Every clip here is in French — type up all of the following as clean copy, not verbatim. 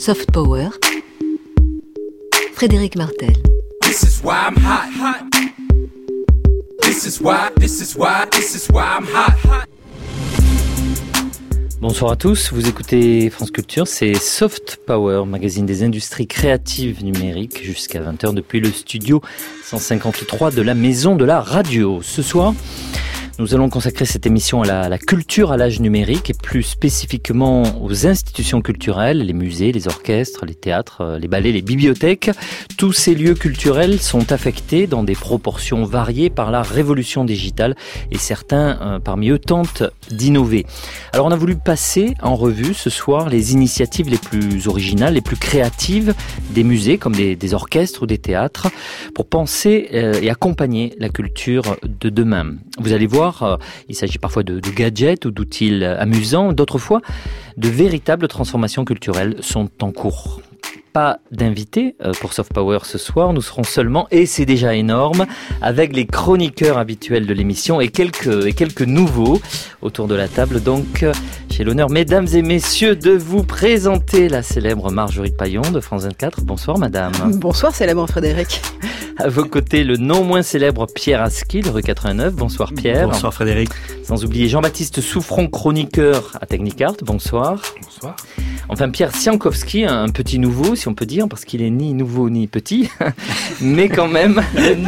Soft Power, Frédéric Martel. This is why I'm hot. This is why I'm hot. Bonsoir à tous, vous écoutez France Culture, c'est Soft Power, magazine des industries créatives numériques, jusqu'à 20h depuis le studio 153 de la Maison de la Radio. Ce soir, nous allons consacrer cette émission à la culture à l'âge numérique et plus spécifiquement aux institutions culturelles, les musées, les orchestres, les théâtres, les ballets, les bibliothèques. Tous ces lieux culturels sont affectés dans des proportions variées par la révolution digitale et certains parmi eux tentent d'innover. Alors on a voulu passer en revue ce soir les initiatives les plus originales, les plus créatives des musées comme des orchestres ou des théâtres pour penser et accompagner la culture de demain. Vous allez voir, il s'agit parfois de gadgets ou d'outils amusants, d'autres fois, de véritables transformations culturelles sont en cours. Pas d'invités pour Soft Power ce soir, nous serons seulement, et c'est déjà énorme, avec les chroniqueurs habituels de l'émission et quelques nouveaux autour de la table. Donc, j'ai l'honneur, mesdames et messieurs, de vous présenter la célèbre Marjorie Paillon de France 24. Bonsoir madame. Bonsoir célèbre Frédéric. À vos côtés, le non moins célèbre Pierre Aski de rue 89. Bonsoir Pierre. Bonsoir Frédéric. Sans oublier Jean-Baptiste Souffron, chroniqueur à Technicart. Bonsoir. Bonsoir. Enfin Pierre Siankowski, un petit nouveau si on peut dire, parce qu'il est ni nouveau ni petit, mais quand même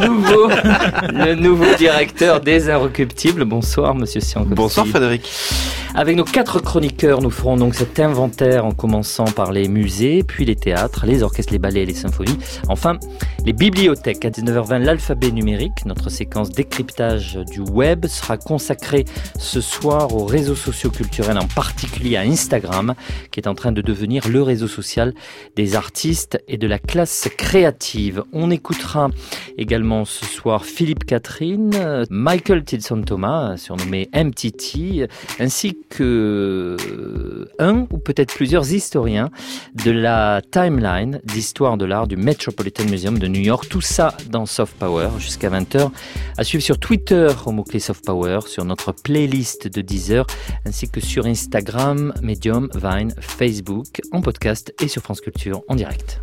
le nouveau directeur des Inrecuptibles. Bonsoir monsieur Siankowski. Bonsoir Frédéric. Avec nos 4 chroniqueurs, nous ferons donc cet inventaire en commençant par les musées, puis les théâtres, les orchestres, les ballets et les symphonies. Enfin, les bibliothèques. À 19h20, l'alphabet numérique. Notre séquence décryptage du web sera consacrée ce soir aux réseaux sociaux culturels, en particulier à Instagram, qui est en train de devenir le réseau social des artistes et de la classe créative. On écoutera également ce soir Philippe Catherine, Michael Tilson-Thomas, surnommé MTT, ainsi que un ou peut-être plusieurs historiens de la timeline d'histoire de l'art du Metropolitan Museum de New York. Tout ça dans Soft Power jusqu'à 20h. À suivre sur Twitter au mot-clé Soft Power, sur notre playlist de Deezer, ainsi que sur Instagram, Medium, Vine, Facebook, en podcast et sur France Culture en direct.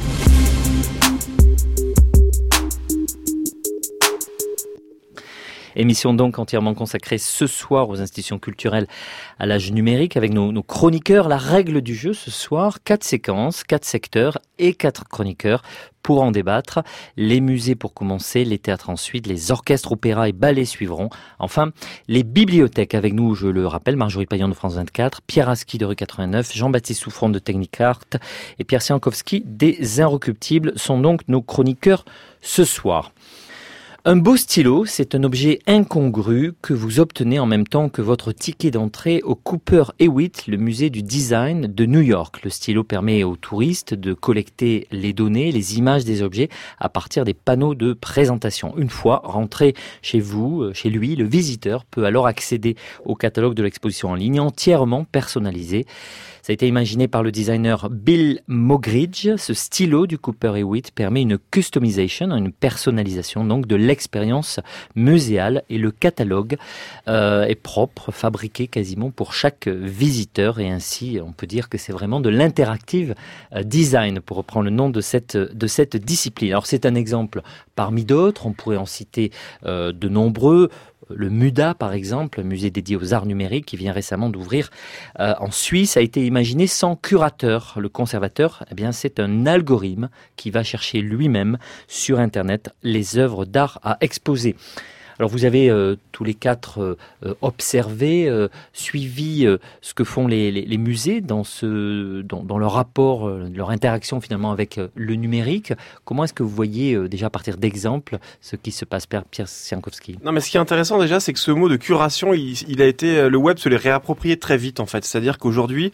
Émission donc entièrement consacrée ce soir aux institutions culturelles à l'âge numérique avec nos chroniqueurs. La règle du jeu ce soir, 4 séquences, 4 secteurs et 4 chroniqueurs pour en débattre. Les musées pour commencer, les théâtres ensuite, les orchestres, opéras et ballets suivront. Enfin, les bibliothèques avec nous, je le rappelle, Marjorie Paillon de France 24, Pierre Aski de rue 89, Jean-Baptiste Souffron de Technicart et Pierre Siankowski des Inrecuptibles sont donc nos chroniqueurs ce soir. Un beau stylo, c'est un objet incongru que vous obtenez en même temps que votre ticket d'entrée au Cooper Hewitt, le musée du design de New York. Le stylo permet aux touristes de collecter les données, les images des objets à partir des panneaux de présentation. Une fois rentré chez vous, chez lui, le visiteur peut alors accéder au catalogue de l'exposition en ligne entièrement personnalisé. Ça a été imaginé par le designer Bill Moggridge. Ce stylo du Cooper Hewitt permet une customization, une personnalisation donc de l'expérience muséale et le catalogue est propre, fabriqué quasiment pour chaque visiteur et ainsi on peut dire que c'est vraiment de l'interactive design pour reprendre le nom de cette discipline. Alors c'est un exemple parmi d'autres, on pourrait en citer de nombreux. Le MUDA, par exemple, un musée dédié aux arts numériques qui vient récemment d'ouvrir en Suisse, a été imaginé sans curateur. Le conservateur, eh bien, c'est un algorithme qui va chercher lui-même sur Internet les œuvres d'art à exposer. Alors vous avez tous les 4 observé, suivi ce que font les musées dans leur rapport, leur interaction finalement avec le numérique. Comment est-ce que vous voyez déjà à partir d'exemples ce qui se passe, Pierre Siankowski? Non, mais ce qui est intéressant déjà, c'est que ce mot de curation, il a été, le web se l'est réapproprié très vite en fait. C'est-à-dire qu'aujourd'hui,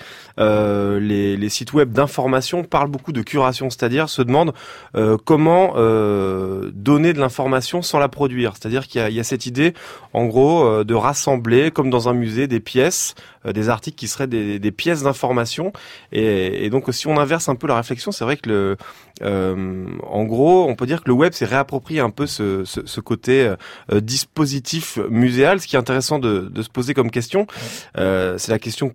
les sites web d'information parlent beaucoup de curation, c'est-à-dire se demandent comment donner de l'information sans la produire. C'est-à-dire qu'il y a cette idée, en gros, de rassembler, comme dans un musée, des pièces, des articles qui seraient des pièces d'information. Et donc, si on inverse un peu la réflexion, c'est vrai que en gros, on peut dire que le web s'est réapproprié un peu ce côté dispositif muséal. Ce qui est intéressant de se poser comme question, c'est la question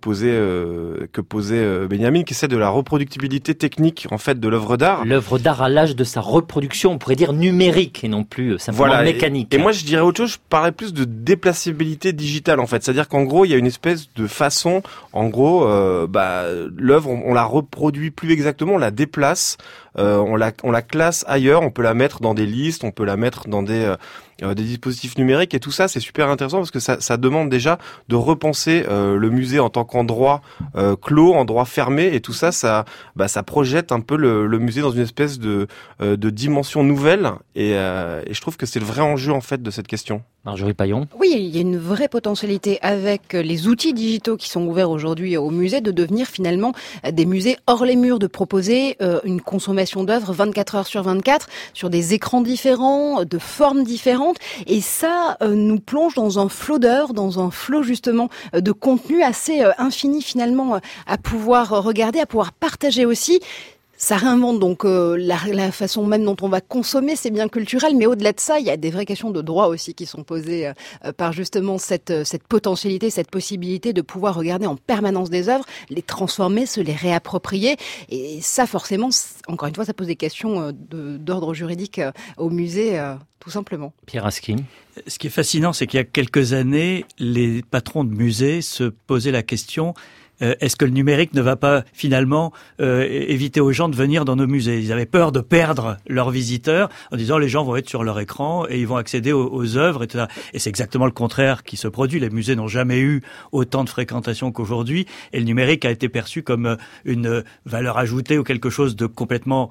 que posait Benjamin, qui est celle de la reproductibilité technique en fait de l'œuvre d'art. L'œuvre d'art à l'âge de sa reproduction, on pourrait dire numérique et non plus simplement mécanique. Et moi, je dirais autre chose. Je parlais plus de déplaçabilité digitale en fait. C'est-à-dire qu'en gros, il y a une espèce de façon, en gros, l'œuvre, on la reproduit plus exactement, on la déplace. On la classe ailleurs, on peut la mettre dans des listes, on peut la mettre dans des dispositifs numériques, et tout ça c'est super intéressant parce que ça demande déjà de repenser le musée en tant qu'endroit clos, endroit fermé, et tout ça projette un peu le musée dans une espèce de dimension nouvelle, et je trouve que c'est le vrai enjeu en fait de cette question. Marjorie Paillon. Oui, il y a une vraie potentialité avec les outils digitaux qui sont ouverts aujourd'hui au musée de devenir finalement des musées hors les murs, de proposer une consommation d'œuvres 24 heures sur 24 sur des écrans différents, de formes différentes, et ça nous plonge dans un flot d'heures, dans un flot justement de contenu assez infini finalement à pouvoir regarder, à pouvoir partager aussi. Ça réinvente donc la façon même dont on va consommer ces biens culturels, mais au-delà de ça, il y a des vraies questions de droit aussi qui sont posées par justement cette potentialité, cette possibilité de pouvoir regarder en permanence des œuvres, les transformer, se les réapproprier. Et ça, forcément, encore une fois, ça pose des questions d'ordre juridique au musée, tout simplement. Pierre Askin. Ce qui est fascinant, c'est qu'il y a quelques années, les patrons de musées se posaient la question: est-ce que le numérique ne va pas finalement éviter aux gens de venir dans nos musées? Ils avaient peur de perdre leurs visiteurs en disant les gens vont être sur leur écran et ils vont accéder aux œuvres, etc. Et c'est exactement le contraire qui se produit. Les musées n'ont jamais eu autant de fréquentation qu'aujourd'hui, et le numérique a été perçu comme une valeur ajoutée ou quelque chose de complètement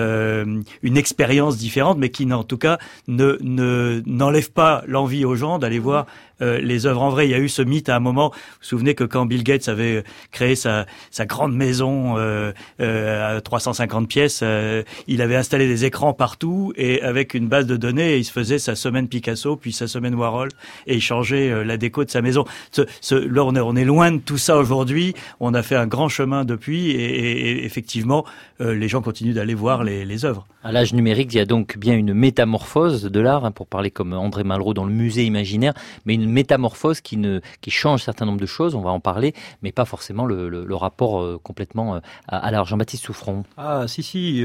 une expérience différente, mais qui en tout cas n'enlève pas l'envie aux gens d'aller voir les œuvres en vrai. Il y a eu ce mythe à un moment, vous vous souvenez que quand Bill Gates avait créé sa grande maison à 350 pièces, il avait installé des écrans partout, et avec une base de données, il se faisait sa semaine Picasso, puis sa semaine Warhol, et il changeait la déco de sa maison. Là, on est loin de tout ça aujourd'hui. On a fait un grand chemin depuis, et effectivement, les gens continuent d'aller voir les œuvres. À l'âge numérique, il y a donc bien une métamorphose de l'art, pour parler comme André Malraux dans le musée imaginaire, mais une métamorphose qui change un certain nombre de choses, on va en parler, mais pas forcément le rapport complètement à l'art. Jean-Baptiste Souffron. Ah si,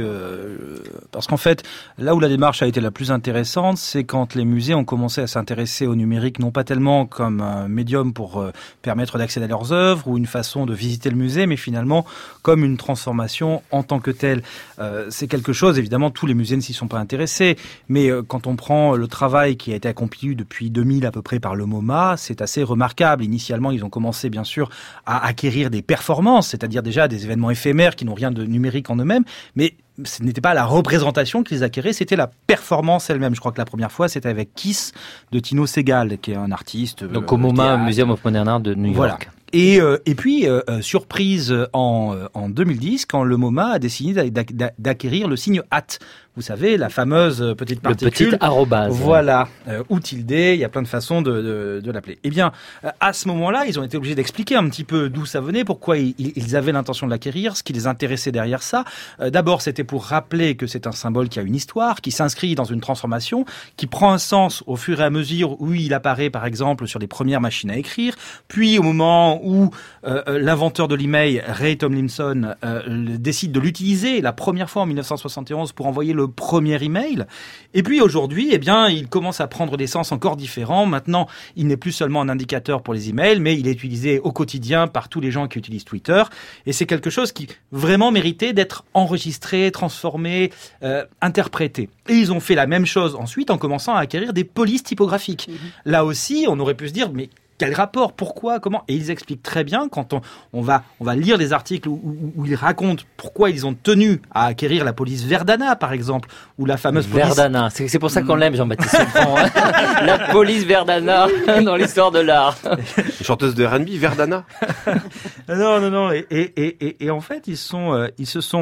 parce qu'en fait, là où la démarche a été la plus intéressante, c'est quand les musées ont commencé à s'intéresser au numérique, non pas tellement comme un médium pour permettre d'accéder à leurs œuvres ou une façon de visiter le musée, mais finalement comme une transformation en tant que telle. C'est quelque chose, évidemment, tous les musées ne s'y sont pas intéressés, mais quand on prend le travail qui a été accompli depuis 2000 à peu près par le MoMA, c'est assez remarquable. Initialement, ils ont commencé bien sûr à acquérir des performances, c'est-à-dire déjà des événements éphémères qui n'ont rien de numérique en eux-mêmes, mais ce n'était pas la représentation qu'ils acquéraient, c'était la performance elle-même. Je crois que la première fois, c'était avec Kiss de Tino Segal, qui est un artiste. Donc au MoMA, Museum of Modern Art de New York. Voilà. Et puis, surprise en 2010, quand le MoMA a décidé d'acquérir le signe hâte. Vous savez, la fameuse petite particule. Le petit arrobase. Voilà. Ou tilde, il y a plein de façons de l'appeler. Eh bien, à ce moment-là, ils ont été obligés d'expliquer un petit peu d'où ça venait, pourquoi ils avaient l'intention de l'acquérir, ce qui les intéressait derrière ça. D'abord, c'était pour rappeler que c'est un symbole qui a une histoire, qui s'inscrit dans une transformation, qui prend un sens au fur et à mesure où il apparaît, par exemple, sur les premières machines à écrire, puis au moment où l'inventeur de l'email, Ray Tomlinson, décide de l'utiliser la première fois en 1971 pour envoyer le premier email. Et puis aujourd'hui, eh bien, il commence à prendre des sens encore différents. Maintenant, il n'est plus seulement un indicateur pour les emails, mais il est utilisé au quotidien par tous les gens qui utilisent Twitter. Et c'est quelque chose qui vraiment méritait d'être enregistré, transformé, interprété. Et ils ont fait la même chose ensuite en commençant à acquérir des polices typographiques. Là aussi, on aurait pu se dire, mais quel rapport? Pourquoi? Comment? Et ils expliquent très bien quand on va lire des articles où ils racontent pourquoi ils ont tenu à acquérir la police Verdana, par exemple, ou la fameuse police... Verdana, c'est pour ça qu'on l'aime, Jean-Baptiste Souffron. La police Verdana dans l'histoire de l'art. Une chanteuse de R&B, Verdana. Non. Et en fait, ils se sont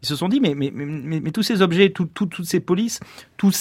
ils se sont dit mais tous ces objets, toutes ces polices, tous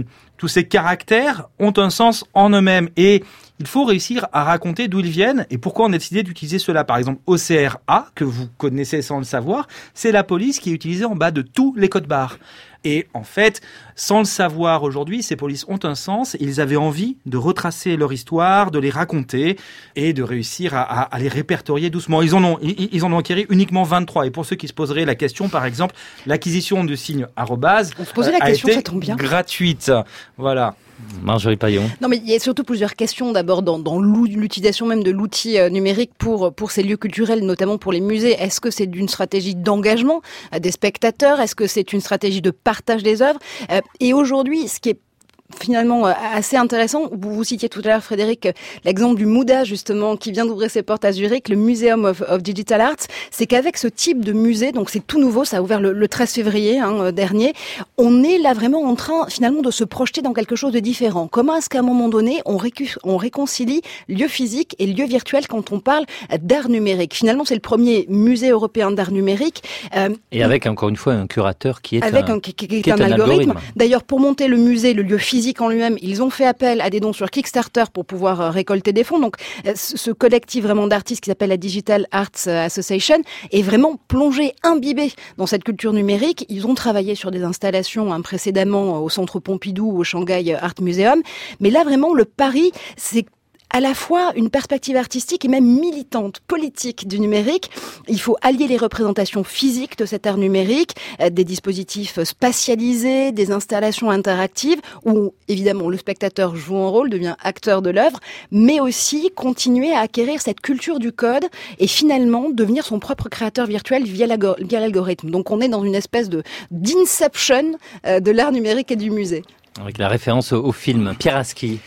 ces caractères ont un sens en eux-mêmes et il faut réussir à raconter d'où ils viennent et pourquoi on a décidé d'utiliser cela. Par exemple, OCRA, que vous connaissez sans le savoir, c'est la police qui est utilisée en bas de tous les codes barres. Et en fait, sans le savoir aujourd'hui, ces polices ont un sens. Ils avaient envie de retracer leur histoire, de les raconter et de réussir à les répertorier doucement. Ils en ont acquis uniquement 23. Et pour ceux qui se poseraient la question, par exemple, l'acquisition du signe arrobase on se posait la question, ça tombe bien. Gratuite. Voilà. Marjorie Paillon. Non, mais il y a surtout plusieurs questions. D'abord, dans l'utilisation même de l'outil numérique pour ces lieux culturels, notamment pour les musées. Est-ce que c'est d'une stratégie d'engagement des spectateurs? Est-ce que c'est une stratégie de partage des œuvres? Et aujourd'hui, ce qui est finalement assez intéressant. Vous citiez tout à l'heure, Frédéric, l'exemple du MUDA, justement, qui vient d'ouvrir ses portes à Zurich, le Museum of Digital Arts. C'est qu'avec ce type de musée, donc c'est tout nouveau, ça a ouvert le 13 février dernier, on est là vraiment en train, finalement, de se projeter dans quelque chose de différent. Comment est-ce qu'à un moment donné, on réconcilie lieu physique et lieu virtuel quand on parle d'art numérique? Finalement, c'est le premier musée européen d'art numérique. Et avec, encore une fois, un curateur qui est un algorithme. D'ailleurs, pour monter le musée, le lieu physique en lui-même, ils ont fait appel à des dons sur Kickstarter pour pouvoir récolter des fonds. Donc, ce collectif vraiment d'artistes qui s'appelle la Digital Arts Association est vraiment plongé, imbibé dans cette culture numérique. Ils ont travaillé sur des installations précédemment au Centre Pompidou ou au Shanghai Art Museum. Mais là, vraiment, le pari, c'est à la fois une perspective artistique et même militante, politique du numérique. Il faut allier les représentations physiques de cet art numérique, des dispositifs spatialisés, des installations interactives, où évidemment le spectateur joue un rôle, devient acteur de l'œuvre, mais aussi continuer à acquérir cette culture du code et finalement devenir son propre créateur virtuel via l'algorithme. Donc on est dans une espèce d'inception de l'art numérique et du musée. Avec la référence au film. Pierre Aski.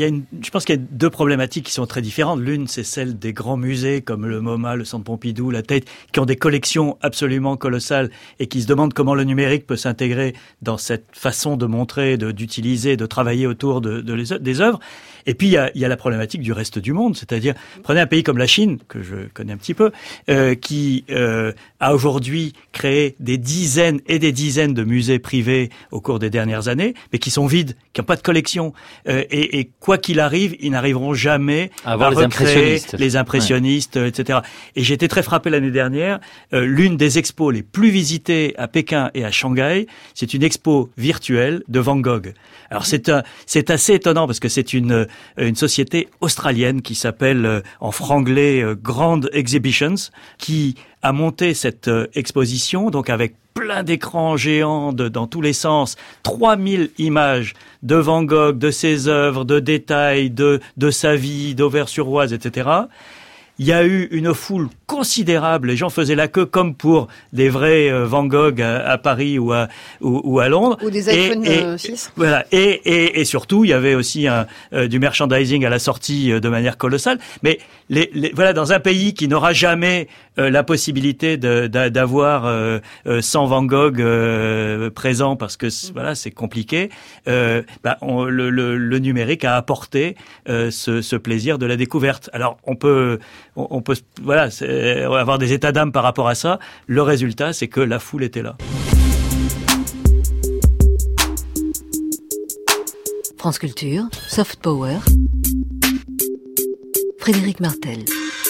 Je pense qu'il y a deux problématiques qui sont très différentes. L'une, c'est celle des grands musées comme le MoMA, le Centre Pompidou, la Tate, qui ont des collections absolument colossales et qui se demandent comment le numérique peut s'intégrer dans cette façon de montrer, d'utiliser, de travailler autour des œuvres. Et puis, il y a la problématique du reste du monde. C'est-à-dire, prenez un pays comme la Chine, que je connais un petit peu, qui a aujourd'hui créé des dizaines et des dizaines de musées privés au cours des dernières années, mais qui sont vides, qui n'ont pas de collection. Et quoi qu'il arrive, ils n'arriveront jamais à recréer les impressionnistes, etc. Et j'ai été très frappé l'année dernière. L'une des expos les plus visitées à Pékin et à Shanghai, c'est une expo virtuelle de Van Gogh. Alors c'est assez étonnant parce que c'est une société australienne qui s'appelle en franglais Grand Exhibitions, qui a monté cette exposition, donc avec plein d'écrans géants dans tous les sens, 3000 images de Van Gogh, de ses œuvres, de détails, de sa vie, d'Auvers-sur-Oise, etc. Il y a eu une foule considérable. Les gens faisaient la queue comme pour des vrais Van Gogh à Paris ou à Londres. Ou des iPhone 6. Voilà. Et surtout, il y avait aussi du merchandising à la sortie de manière colossale. Mais voilà, dans un pays qui n'aura jamais la possibilité d'avoir 100 Van Gogh présents parce que voilà, c'est compliqué. Le numérique a apporté ce plaisir de la découverte. Alors on peut avoir des états d'âme par rapport à ça. Le résultat, c'est que la foule était là. France Culture, Soft Power, Frédéric Martel.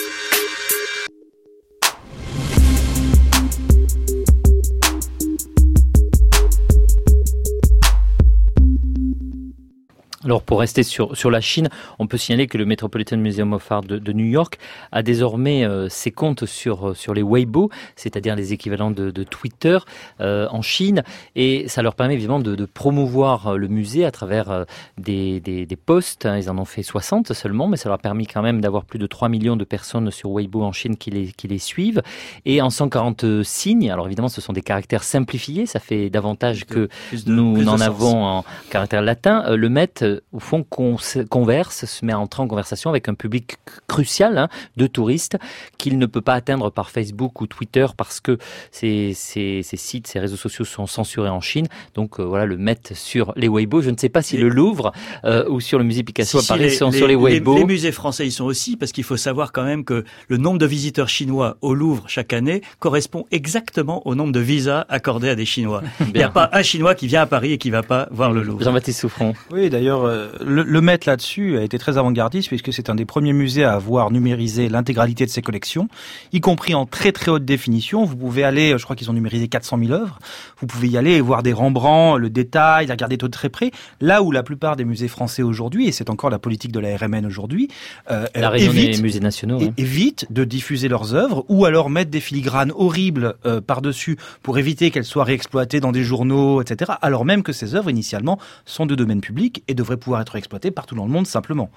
Alors pour rester sur la Chine, on peut signaler que le Metropolitan Museum of Art de New York a désormais ses comptes sur les Weibo, c'est-à-dire les équivalents de Twitter en Chine, et ça leur permet évidemment de promouvoir le musée à travers des posts. Ils en ont fait 60 seulement, mais ça leur a permis quand même d'avoir plus de 3 millions de personnes sur Weibo en Chine qui les suivent, et en 140 signes. Alors évidemment ce sont des caractères simplifiés, ça fait davantage que nous n'en avons en caractère latin. Le Met au fond, converse, se met à entrer en conversation avec un public crucial de touristes qu'il ne peut pas atteindre par Facebook ou Twitter parce que ces sites, ces réseaux sociaux sont censurés en Chine. Donc voilà, le Met sur les Weibo. Je ne sais pas si le Louvre ou sur le musée Picasso à Paris sont sur les Weibo. Les musées français y sont aussi, parce qu'il faut savoir quand même que le nombre de visiteurs chinois au Louvre chaque année correspond exactement au nombre de visas accordés à des Chinois. Il n'y a pas un Chinois qui vient à Paris et qui va pas voir le Louvre. Jean-Baptiste Souffron. Oui, d'ailleurs, le Met là-dessus a été très avant-gardiste puisque c'est un des premiers musées à avoir numérisé l'intégralité de ses collections, y compris en très très haute définition. Vous pouvez aller, je crois qu'ils ont numérisé 400 000 œuvres. Vous pouvez y aller et voir des Rembrandt, le détail, les regarder de très près. Là où la plupart des musées français aujourd'hui, et c'est encore la politique de la RMN aujourd'hui, la région des musées nationaux, évitent de diffuser leurs œuvres ou alors mettre des filigranes horribles par-dessus pour éviter qu'elles soient réexploitées dans des journaux, etc. Alors même que ces œuvres, initialement, sont de domaine public et devraient pouvoir être exploitées partout dans le monde simplement.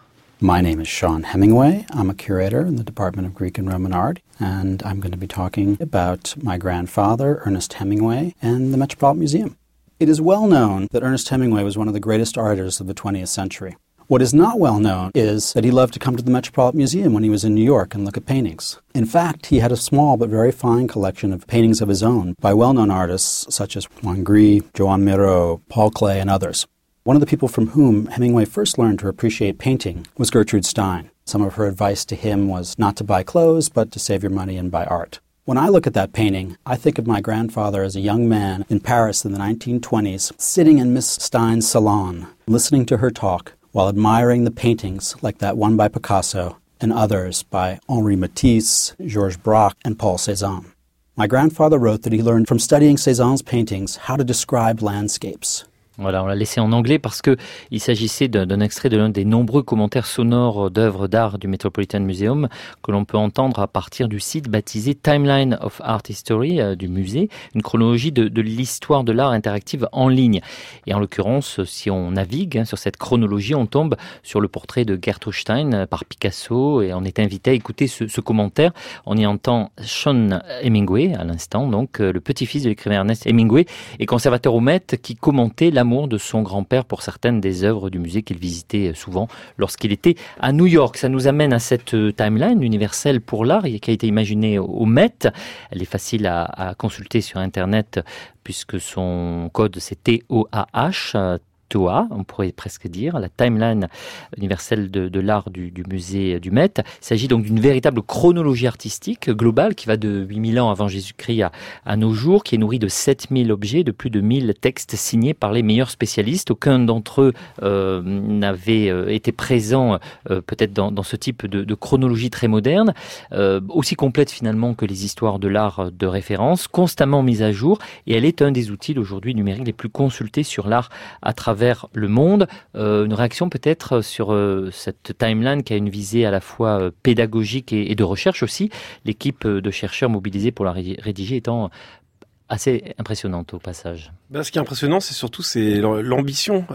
My name is Sean Hemingway. I'm a curator in the Department of Greek and Roman Art, and I'm going to be talking about my grandfather, Ernest Hemingway, and the Metropolitan Museum. It is well known that Ernest Hemingway was one of the greatest artists of the 20th century. What is not well known is that he loved to come to the Metropolitan Museum when he was in New York and look at paintings. In fact, he had a small but very fine collection of paintings of his own by well-known artists such as Juan Gris, Joan Miró, Paul Klee, and others. One of the people from whom Hemingway first learned to appreciate painting was Gertrude Stein. Some of her advice to him was not to buy clothes, but to save your money and buy art. When I look at that painting, I think of my grandfather as a young man in Paris in the 1920s, sitting in Miss Stein's salon, listening to her talk, while admiring the paintings like that one by Picasso and others by Henri Matisse, Georges Braque, and Paul Cézanne. My grandfather wrote that he learned from studying Cézanne's paintings how to describe landscapes. Voilà, on l'a laissé en anglais parce que il s'agissait d'un extrait de l'un des nombreux commentaires sonores d'œuvres d'art du Metropolitan Museum que l'on peut entendre à partir du site baptisé Timeline of Art History du musée, une chronologie de l'histoire de l'art interactive en ligne. Et en l'occurrence, si on navigue sur cette chronologie, on tombe sur le portrait de Gertrude Stein par Picasso et on est invité à écouter ce commentaire. On y entend Sean Hemingway à l'instant, donc le petit-fils de l'écrivain Ernest Hemingway et conservateur au Met qui commentait l'amour de son grand-père pour certaines des œuvres du musée qu'il visitait souvent lorsqu'il était à New York. Ça nous amène à cette timeline universelle pour l'art qui a été imaginée au Met. Elle est facile à consulter sur Internet puisque son code c'est TOAH. On pourrait presque dire, la timeline universelle de l'art du musée du Met. Il s'agit donc d'une véritable chronologie artistique globale qui va de 8000 ans avant Jésus-Christ à nos jours, qui est nourrie de 7000 objets, de plus de 1000 textes signés par les meilleurs spécialistes. Aucun d'entre eux n'avait été présent peut-être dans ce type de chronologie très moderne, aussi complète finalement que les histoires de l'art de référence, constamment mise à jour, et elle est un des outils aujourd'hui numériques les plus consultés sur l'art à travers le monde. Une réaction peut-être sur cette timeline qui a une visée à la fois pédagogique et de recherche aussi, l'équipe de chercheurs mobilisés pour la rédiger étant assez impressionnante au passage. Ce qui est impressionnant, c'est surtout l'ambition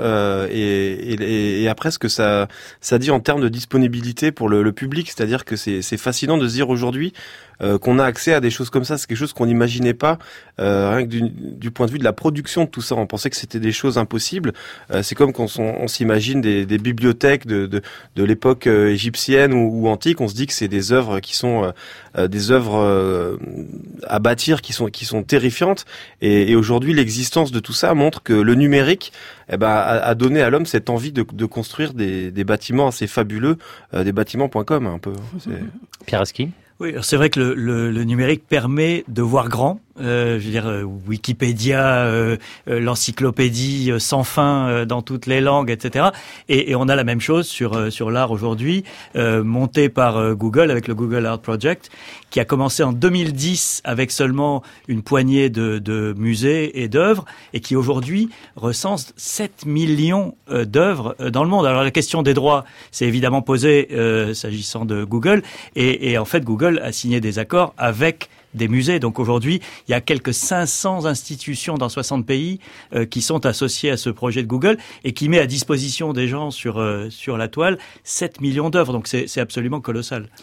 et après ce que ça dit en termes de disponibilité pour le public, c'est-à-dire que c'est fascinant de se dire aujourd'hui qu'on a accès à des choses comme ça. C'est quelque chose qu'on n'imaginait pas, rien que du point de vue de la production de tout ça. On pensait que c'était des choses impossibles. C'est comme quand on s'imagine des bibliothèques de l'époque égyptienne ou antique. On se dit que c'est des œuvres qui sont des œuvres à bâtir qui sont terrifiantes. Et aujourd'hui, l'existence de tout ça montre que le numérique a donné à l'homme cette envie de construire des bâtiments assez fabuleux, des bâtiments.com un peu. Pierre Aski. Oui, c'est vrai que le numérique permet de voir grand. Je veux dire, Wikipédia, l'encyclopédie sans fin dans toutes les langues, etc. Et on a la même chose sur l'art aujourd'hui, monté par Google avec le Google Art Project, qui a commencé en 2010 avec seulement une poignée de musées et d'œuvres, et qui aujourd'hui recense 7 millions d'œuvres dans le monde. Alors la question des droits s'est évidemment posée s'agissant de Google, et en fait Google a signé des accords avec des musées. Donc aujourd'hui, il y a quelques 500 institutions dans 60 pays qui sont associées à ce projet de Google et qui met à disposition des gens sur la toile 7 millions d'œuvres. Donc c'est absolument colossal.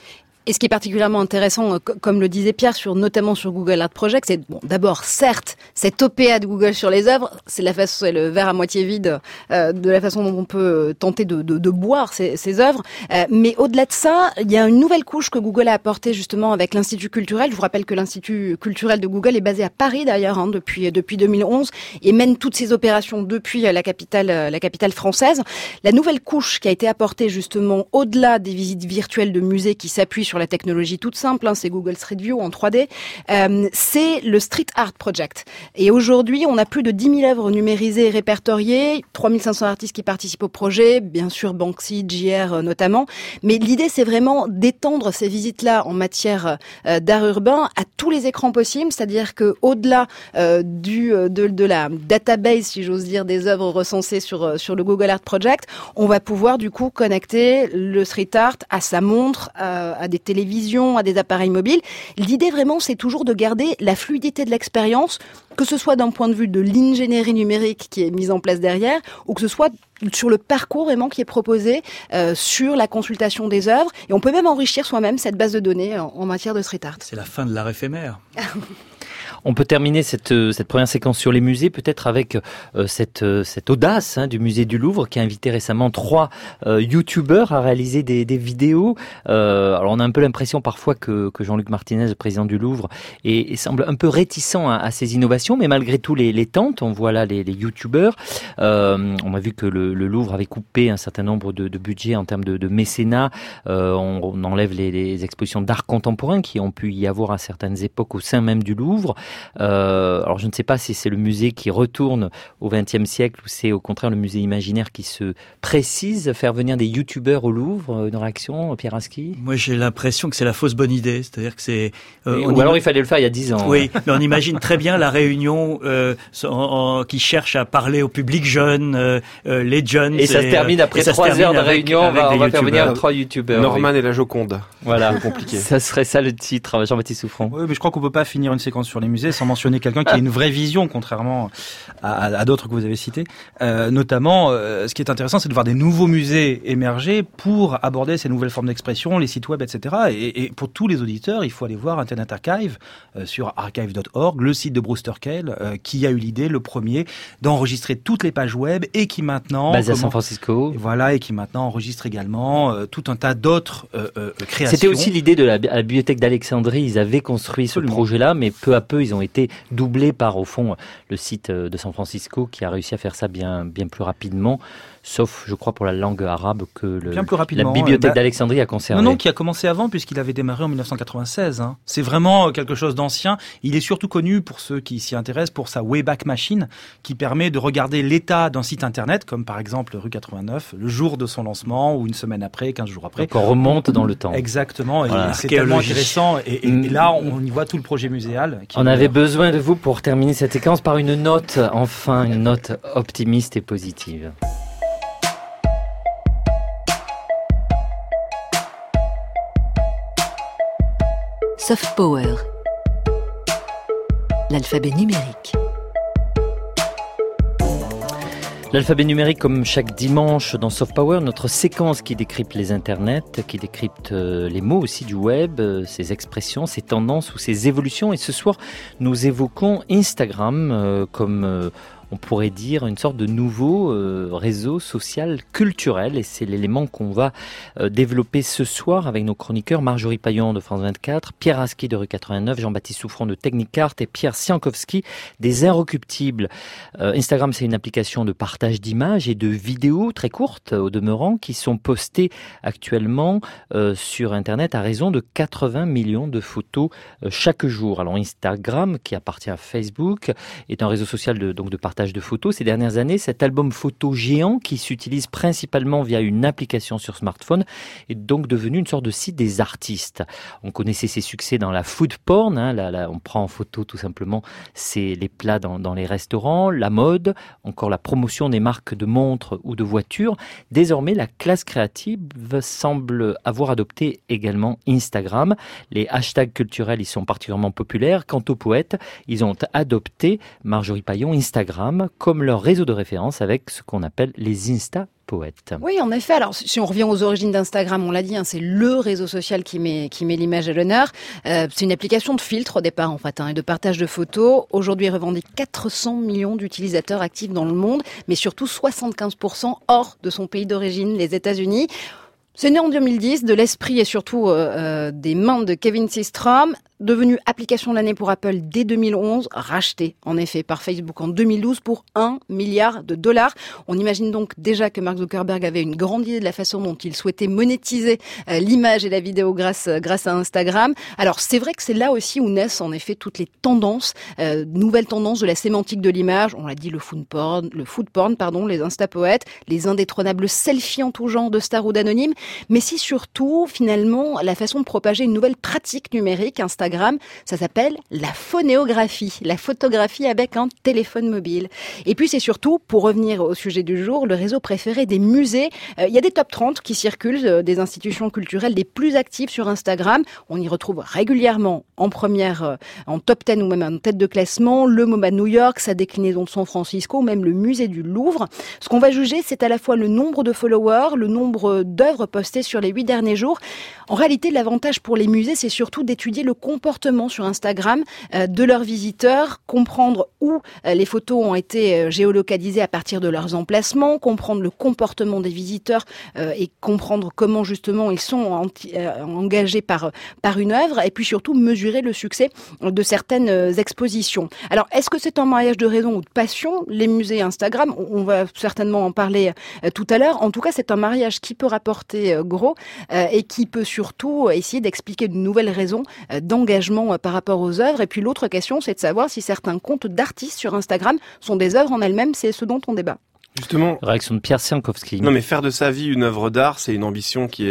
Et ce qui est particulièrement intéressant, comme le disait Pierre, notamment sur Google Art Project, c'est d'abord, certes, cette OPA de Google sur les œuvres, c'est le verre à moitié vide de la façon dont on peut tenter de boire ces œuvres. Mais au-delà de ça, il y a une nouvelle couche que Google a apportée justement avec l'Institut culturel. Je vous rappelle que l'Institut culturel de Google est basé à Paris d'ailleurs, depuis 2011, et mène toutes ses opérations depuis la capitale française. La nouvelle couche qui a été apportée justement au-delà des visites virtuelles de musées qui s'appuient sur la technologie toute simple, c'est Google Street View en 3D, c'est le Street Art Project. Et aujourd'hui, on a plus de 10 000 œuvres numérisées et répertoriées, 3 500 artistes qui participent au projet, bien sûr Banksy, JR notamment. Mais l'idée, c'est vraiment d'étendre ces visites-là en matière d'art urbain à tous les écrans possibles, c'est-à-dire que au-delà de la database, si j'ose dire, des œuvres recensées sur le Google Art Project, on va pouvoir du coup connecter le street art à sa montre, à des télévisions, à des appareils mobiles. L'idée vraiment, c'est toujours de garder la fluidité de l'expérience, que ce soit d'un point de vue de l'ingénierie numérique qui est mise en place derrière, ou que ce soit sur le parcours vraiment qui est proposé sur la consultation des œuvres. Et on peut même enrichir soi-même cette base de données en matière de street art. C'est la fin de l'art éphémère. On peut terminer cette première séquence sur les musées peut-être avec cette audace du musée du Louvre qui a invité récemment 3 youtubeurs à réaliser des vidéos. Alors on a un peu l'impression parfois que Jean-Luc Martinez, le président du Louvre, et semble un peu réticent à ces innovations, mais malgré tout les tente. On voit là les youtubeurs. On a vu que le Louvre avait coupé un certain nombre de budgets en termes de mécénat. On enlève les expositions d'art contemporain qui ont pu y avoir à certaines époques au sein même du Louvre. Alors je ne sais pas si c'est le musée qui retourne au XXe siècle ou c'est au contraire le musée imaginaire qui se précise, faire venir des youtubeurs au Louvre. Une réaction, Pierre Aski? Moi j'ai l'impression que c'est la fausse bonne idée, c'est-à-dire que c'est... ou alors il fallait le faire il y a 10 ans. Oui, mais on imagine très bien la réunion qui cherche à parler au public jeune, les jeunes. Et ça se termine après 3 heures de réunion, on va faire venir 3 youtubeurs. Norman et la Joconde. Voilà, c'est compliqué. Ça serait ça le titre, Jean-Baptiste Souffrant. Oui, mais je crois qu'on peut pas finir une séquence sur les musées sans mentionner quelqu'un qui a une vraie vision, contrairement à d'autres que vous avez cités. Notamment, ce qui est intéressant, c'est de voir des nouveaux musées émerger pour aborder ces nouvelles formes d'expression, les sites web, etc. Et pour tous les auditeurs, il faut aller voir Internet Archive sur archive.org, le site de Bruce Turkell, qui a eu l'idée, le premier, d'enregistrer toutes les pages web et qui maintenant... Basé à San Francisco. Voilà, et qui maintenant enregistre également tout un tas d'autres créations. C'était aussi l'idée de la bibliothèque d'Alexandrie. Ils avaient construit ce projet-là, mais peu à peu, ils ont été doublés par, au fond, le site de San Francisco qui a réussi à faire ça bien plus rapidement. Sauf, je crois, pour la langue arabe que la bibliothèque d'Alexandrie a conservé. Non, qui a commencé avant, puisqu'il avait démarré en 1996. C'est vraiment quelque chose d'ancien. Il est surtout connu, pour ceux qui s'y intéressent, pour sa Wayback Machine, qui permet de regarder l'état d'un site internet, comme par exemple Rue 89, le jour de son lancement, ou une semaine après, 15 jours après. Donc on remonte dans le temps. Exactement, voilà. Et c'est tellement intéressant. Et là, on y voit tout le projet muséal. On avait besoin de vous pour terminer cette séquence par une note, enfin, une note optimiste et positive. Soft Power, l'alphabet numérique. L'alphabet numérique, comme chaque dimanche dans Soft Power, notre séquence qui décrypte les internets, qui décrypte les mots aussi du web, ses expressions, ses tendances ou ses évolutions. Et ce soir, nous évoquons Instagram comme... on pourrait dire une sorte de nouveau réseau social culturel, et c'est l'élément qu'on va développer ce soir avec nos chroniqueurs Marjorie Paillon de France 24, Pierre Aski de Rue 89, Jean-Baptiste Souffrant de Technicart et Pierre Siankowski des Inrecuptibles. Instagram, c'est une application de partage d'images et de vidéos très courtes au demeurant qui sont postées actuellement sur Internet à raison de 80 millions de photos chaque jour. Alors Instagram, qui appartient à Facebook, est un réseau social de partage de photos. Ces dernières années, cet album photo géant qui s'utilise principalement via une application sur smartphone est donc devenu une sorte de site des artistes. On connaissait ses succès dans la food porn, on prend en photo tout simplement les plats dans les restaurants, la mode, encore la promotion des marques de montres ou de voitures. Désormais, la classe créative semble avoir adopté également Instagram. Les hashtags culturels y sont particulièrement populaires. Quant aux poètes, ils ont adopté, Marjorie Paillon, Instagram comme leur réseau de référence avec ce qu'on appelle les Insta poète. Oui, en effet. Alors, si on revient aux origines d'Instagram, on l'a dit, c'est le réseau social qui met l'image à l'honneur. C'est une application de filtre au départ, en fait, et de partage de photos. Aujourd'hui, il revendique 400 millions d'utilisateurs actifs dans le monde, mais surtout 75% hors de son pays d'origine, les États-Unis. C'est né en 2010 de l'esprit et surtout des mains de Kevin Systrom, devenu application de l'année pour Apple dès 2011, racheté en effet par Facebook en 2012 pour $1 milliard. On imagine donc déjà que Mark Zuckerberg avait une grande idée de la façon dont il souhaitait monétiser l'image et la vidéo grâce à Instagram. Alors c'est vrai que c'est là aussi où naissent en effet toutes les tendances, nouvelles tendances de la sémantique de l'image. On l'a dit, le food porn, les instapoètes, les indétrônables selfies en tout genre de stars ou d'anonymes. Mais si surtout, finalement, la façon de propager une nouvelle pratique numérique, Instagram, ça s'appelle la phonéographie, la photographie avec un téléphone mobile. Et puis c'est surtout, pour revenir au sujet du jour, le réseau préféré des musées. Il y a des top 30 qui circulent, des institutions culturelles les plus actives sur Instagram. On y retrouve régulièrement en première, en top 10 ou même en tête de classement, le MoMA de New York, sa déclinaison de San Francisco, ou même le musée du Louvre. Ce qu'on va juger, c'est à la fois le nombre de followers, le nombre d'œuvres postées sur les 8 derniers jours. En réalité, l'avantage pour les musées, c'est surtout d'étudier le comportement sur Instagram de leurs visiteurs, comprendre où les photos ont été géolocalisées à partir de leurs emplacements, comprendre le comportement des visiteurs et comprendre comment justement ils sont engagés par une œuvre, et puis surtout mesurer le succès de certaines expositions. Alors, est-ce que c'est un mariage de raison ou de passion, les musées et Instagram? On va certainement en parler tout à l'heure. En tout cas, c'est un mariage qui peut rapporter gros et qui peut surtout essayer d'expliquer de nouvelles raisons d'engagement par rapport aux œuvres. Et puis l'autre question, c'est de savoir si certains comptes d'artistes sur Instagram sont des œuvres en elles-mêmes. C'est ce dont on débat. Justement. Réaction de Pierre Siankowski. Non, mais faire de sa vie une œuvre d'art, c'est une ambition qui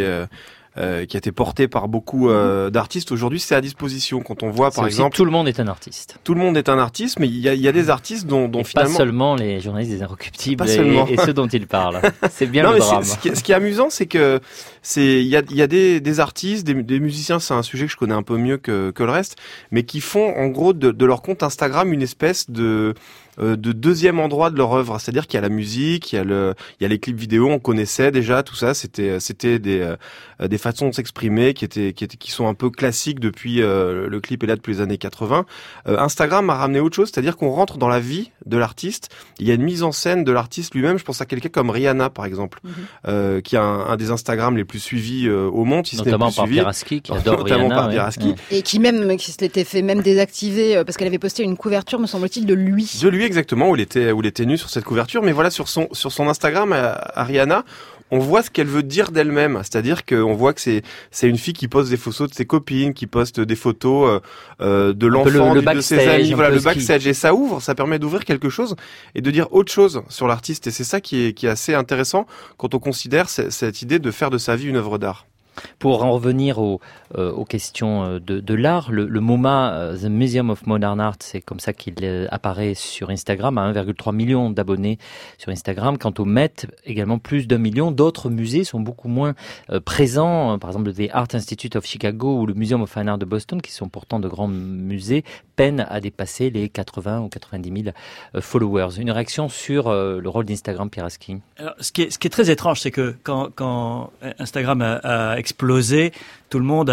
a été portée par beaucoup d'artistes. Aujourd'hui, c'est à disposition. Quand on voit, par exemple, tout le monde est un artiste. Tout le monde est un artiste, mais il y a des artistes dont finalement pas seulement les journalistes des Inrecuptibles et ceux dont ils parlent. C'est bien le drame. Ce qui est amusant, c'est que il y a des artistes, des musiciens. C'est un sujet que je connais un peu mieux que le reste, mais qui font en gros de leur compte Instagram une espèce de deuxième endroit de leur œuvre, c'est-à-dire qu'il y a la musique, il y a les clips vidéo, on connaissait déjà tout ça, c'était des façons de s'exprimer qui sont un peu classiques depuis le clip est là depuis les années 80. Instagram a ramené autre chose, c'est-à-dire qu'on rentre dans la vie de l'artiste, il y a une mise en scène de l'artiste lui-même. Je pense à quelqu'un comme Rihanna par exemple, qui a un des Instagram les plus suivis au monde, si notamment par Pieraski, qui adore notamment Rihanna, par Pieraski. Et qui se l'était fait même désactiver parce qu'elle avait posté une couverture, me semble-t-il, de lui exactement, où il était nu sur cette couverture. Mais voilà, sur son Instagram à Rihanna, on voit ce qu'elle veut dire d'elle-même. C'est-à-dire qu'on voit que c'est une fille qui poste des photos de ses copines, qui poste des photos de l'enfant, de ses amis. Voilà, le backstage. Et ça permet d'ouvrir quelque chose et de dire autre chose sur l'artiste. Et c'est ça qui est assez intéressant quand on considère cette idée de faire de sa vie une œuvre d'art. Pour en revenir aux questions de l'art, le MoMA, The Museum of Modern Art, c'est comme ça qu'il apparaît sur Instagram, à 1,3 million d'abonnés sur Instagram. Quant au Met, également plus d'1 million. D'autres musées sont beaucoup moins présents, par exemple le The Art Institute of Chicago ou le Museum of Fine Art de Boston, qui sont pourtant de grands musées, peinent à dépasser les 80 ou 90 000 followers. Une réaction sur le rôle d'Instagram, Pieraski. Alors, ce qui est très étrange, c'est que quand Instagram a explosé, tout le monde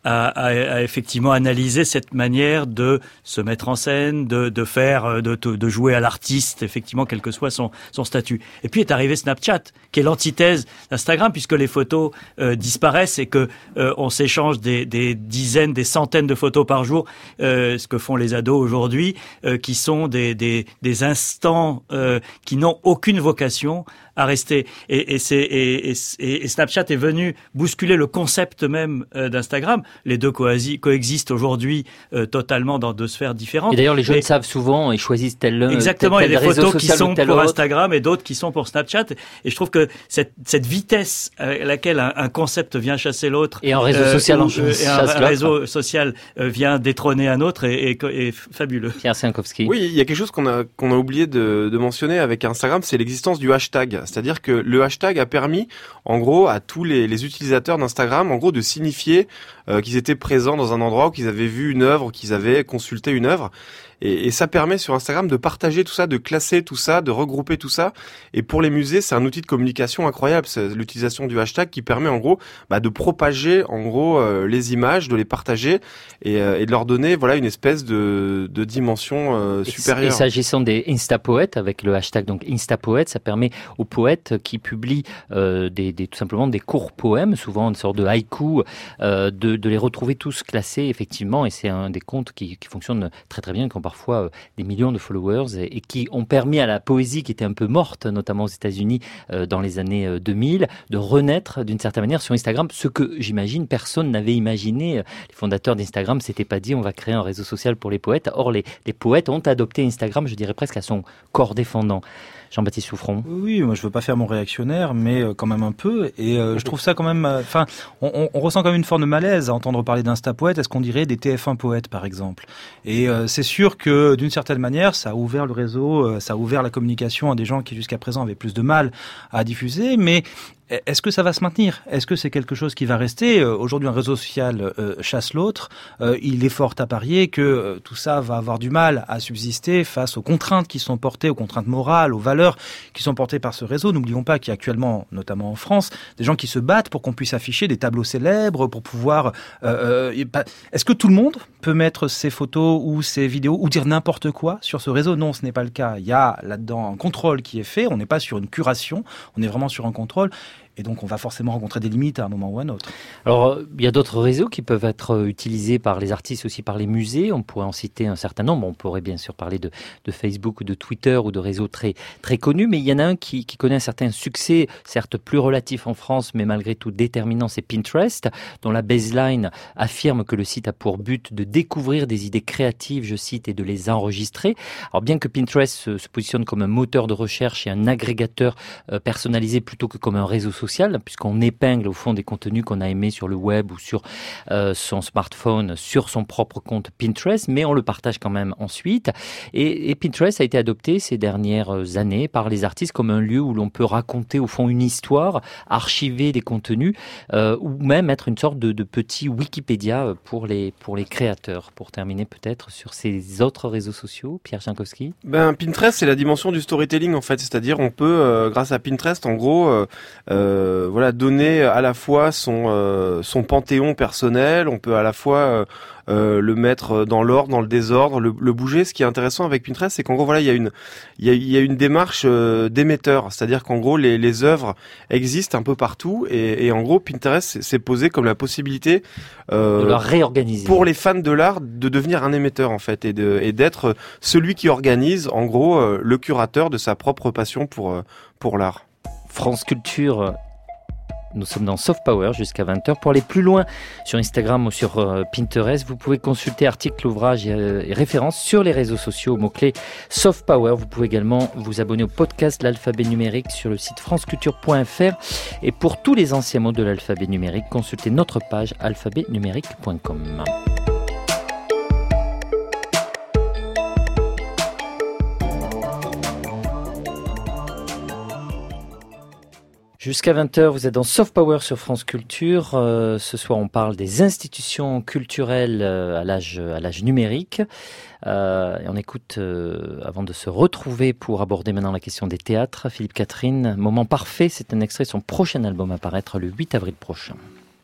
a effectivement analysé cette manière de se mettre en scène, de jouer à l'artiste, effectivement, quel que soit son statut. Et puis est arrivé Snapchat, qui est l'antithèse d'Instagram, puisque les photos disparaissent et que on s'échange des dizaines, des centaines de photos par jour, ce que font les ados aujourd'hui, qui sont des instants qui n'ont aucune vocation à rester. Et Snapchat est venu bousculer le concept même d'Instagram. Les deux coexistent aujourd'hui totalement dans deux sphères différentes. Et d'ailleurs, les jeunes savent souvent et choisissent tel exactement, il y a des photos qui sont pour autre. Instagram et d'autres qui sont pour Snapchat. Et je trouve que cette vitesse à laquelle un concept vient chasser l'autre et un réseau social un réseau social vient détrôner un autre est fabuleux. Pierre Siankowski. Oui, il y a quelque chose qu'on a oublié de mentionner avec Instagram, c'est l'existence du hashtag. C'est-à-dire que le hashtag a permis, en gros, à tous les utilisateurs d'Instagram, en gros, de signifier qu'ils étaient présents dans un endroit, ou qu'ils avaient vu une œuvre, qu'ils avaient consulté une œuvre. et ça permet sur Instagram de partager tout ça, de classer tout ça, de regrouper tout ça. Et pour les musées, c'est un outil de communication incroyable. C'est l'utilisation du hashtag qui permet en gros de propager en gros les images, de les partager et de leur donner voilà une espèce de dimension supérieure. Et s'agissant des Instapoètes, avec le hashtag donc Instapoète, ça permet aux poètes qui publient tout simplement des courts poèmes, souvent une sorte de haïku, de les retrouver tous classés effectivement. Et c'est un des comptes qui fonctionne très très bien, qui ont parfois des millions de followers et qui ont permis à la poésie qui était un peu morte, notamment aux États-Unis dans les années 2000, de renaître d'une certaine manière sur Instagram, ce que j'imagine personne n'avait imaginé. Les fondateurs d'Instagram s'étaient pas dit on va créer un réseau social pour les poètes. Or les poètes ont adopté Instagram, je dirais presque à son corps défendant. Jean-Baptiste Souffron. Oui, moi je veux pas faire mon réactionnaire, mais quand même un peu. Et je trouve ça quand même. Enfin, on ressent quand même une forme de malaise à entendre parler d'Instapoète. Est-ce qu'on dirait des TF1 poètes, par exemple? Et c'est sûr que d'une certaine manière, ça a ouvert le réseau, ça a ouvert la communication à des gens qui jusqu'à présent avaient plus de mal à diffuser. Mais est-ce que ça va se maintenir? Est-ce que c'est quelque chose qui va rester? Aujourd'hui, un réseau social chasse l'autre. Il est fort à parier que tout ça va avoir du mal à subsister face aux contraintes qui sont portées, aux contraintes morales, aux valeurs qui sont portées par ce réseau. N'oublions pas qu'il y a actuellement, notamment en France, des gens qui se battent pour qu'on puisse afficher des tableaux célèbres, pour pouvoir... Est-ce que tout le monde peut mettre ses photos ou ses vidéos ou dire n'importe quoi sur ce réseau? Non, ce n'est pas le cas. Il y a là-dedans un contrôle qui est fait. On n'est pas sur une curation, on est vraiment sur un contrôle. Et donc, on va forcément rencontrer des limites à un moment ou à un autre. Alors, il y a d'autres réseaux qui peuvent être utilisés par les artistes, aussi par les musées. On pourrait en citer un certain nombre. On pourrait bien sûr parler de Facebook ou de Twitter ou de réseaux très, très connus. Mais il y en a un qui connaît un certain succès, certes plus relatif en France, mais malgré tout déterminant, c'est Pinterest, dont la baseline affirme que le site a pour but de découvrir des idées créatives, je cite, et de les enregistrer. Alors, bien que Pinterest se positionne comme un moteur de recherche et un agrégateur personnalisé plutôt que comme un réseau social, puisqu'on épingle au fond des contenus qu'on a aimés sur le web ou sur son smartphone, sur son propre compte Pinterest, mais on le partage quand même ensuite. Et Pinterest a été adopté ces dernières années par les artistes comme un lieu où l'on peut raconter au fond une histoire, archiver des contenus, ou même être une sorte de petit Wikipédia pour les créateurs. Pour terminer peut-être sur ces autres réseaux sociaux, Pierre Jankowski. Pinterest, c'est la dimension du storytelling en fait, c'est-à-dire on peut, grâce à Pinterest, en gros, donner à la fois son panthéon personnel, on peut à la fois le mettre dans l'ordre, dans le désordre, le bouger. Ce qui est intéressant avec Pinterest, c'est qu'en gros il y a une démarche d'émetteur, c'est-à-dire qu'en gros les œuvres existent un peu partout et en gros Pinterest s'est posé comme la possibilité de la réorganiser pour les fans de l'art de devenir un émetteur en fait et d'être celui qui organise en gros le curateur de sa propre passion pour l'art. France Culture, nous sommes dans Soft Power jusqu'à 20h. Pour aller plus loin sur Instagram ou sur Pinterest, vous pouvez consulter articles, ouvrages et références sur les réseaux sociaux au mot-clé Soft Power. Vous pouvez également vous abonner au podcast L'Alphabet Numérique sur le site franceculture.fr. Et pour tous les anciens mots de l'alphabet numérique, consultez notre page alphabetnumérique.com. Jusqu'à 20h, vous êtes dans Soft Power sur France Culture. Ce soir, on parle des institutions culturelles à l'âge numérique. Et on écoute, avant de se retrouver pour aborder maintenant la question des théâtres, Philippe Catherine, Moment parfait, c'est un extrait de son prochain album à paraître le 8 avril prochain.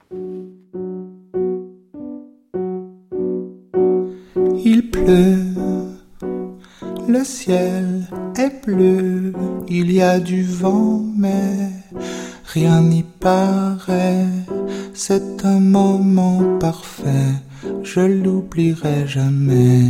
Il pleut, le ciel est bleu, il y a du vent, mais rien n'y paraît. C'est un moment parfait, je l'oublierai jamais.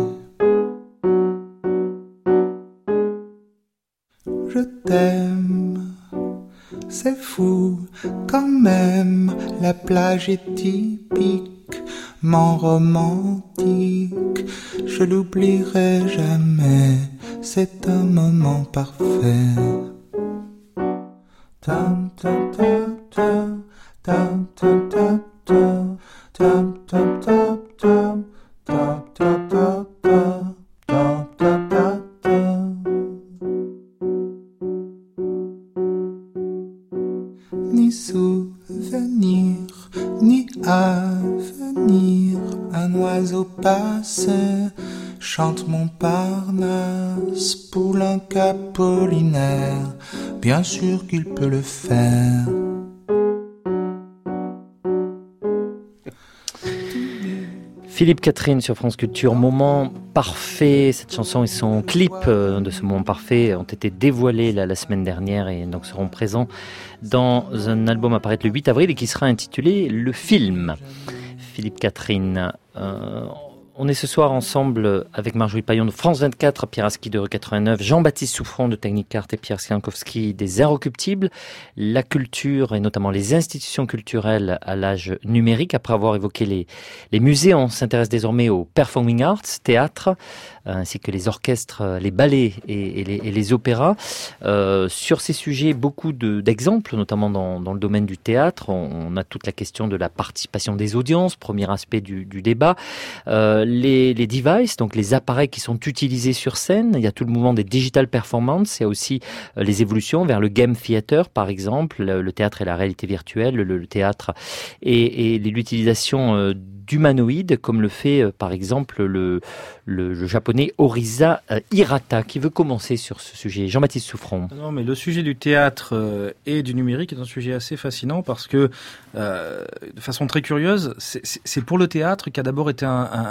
Je t'aime, c'est fou quand même, la plage est typiquement romantique, je l'oublierai jamais, c'est un moment parfait. Tam tam tam tam tam tam tam tam tam tam tam tam tam tam tam tam tam tam. Ni souvenir, ni avenir, un oiseau passe, chante Montparnasse, Poulenc Apollinaire, bien sûr qu'il peut le faire. Philippe Catherine sur France Culture, moment parfait. Cette chanson et son clip de ce moment parfait ont été dévoilés la semaine dernière et donc seront présents dans un album à paraître le 8 avril et qui sera intitulé Le Film. Philippe Catherine, on est ce soir ensemble avec Marjorie Paillon de France 24, Pierre Aski de Rue 89, Jean-Baptiste Souffron de Technicart et Pierre Skiankowski des Inrecuptibles. La culture et notamment les institutions culturelles à l'âge numérique. Après avoir évoqué les musées, on s'intéresse désormais aux performing arts, théâtre, ainsi que les orchestres, les ballets et les opéras. Sur ces sujets, beaucoup d'exemples, notamment dans le domaine du théâtre. On a toute la question de la participation des audiences, premier aspect du débat. Les devices, donc les appareils qui sont utilisés sur scène. Il y a tout le mouvement des digital performances. Il y a aussi les évolutions vers le game theater, par exemple, le théâtre et la réalité virtuelle, le théâtre et l'utilisation d'humanoïdes, comme le fait par exemple le japonais Orisa Hirata, qui veut commencer sur ce sujet. Jean-Baptiste Souffron. Non, mais le sujet du théâtre et du numérique est un sujet assez fascinant parce que, de façon très curieuse, c'est pour le théâtre qu'ont d'abord été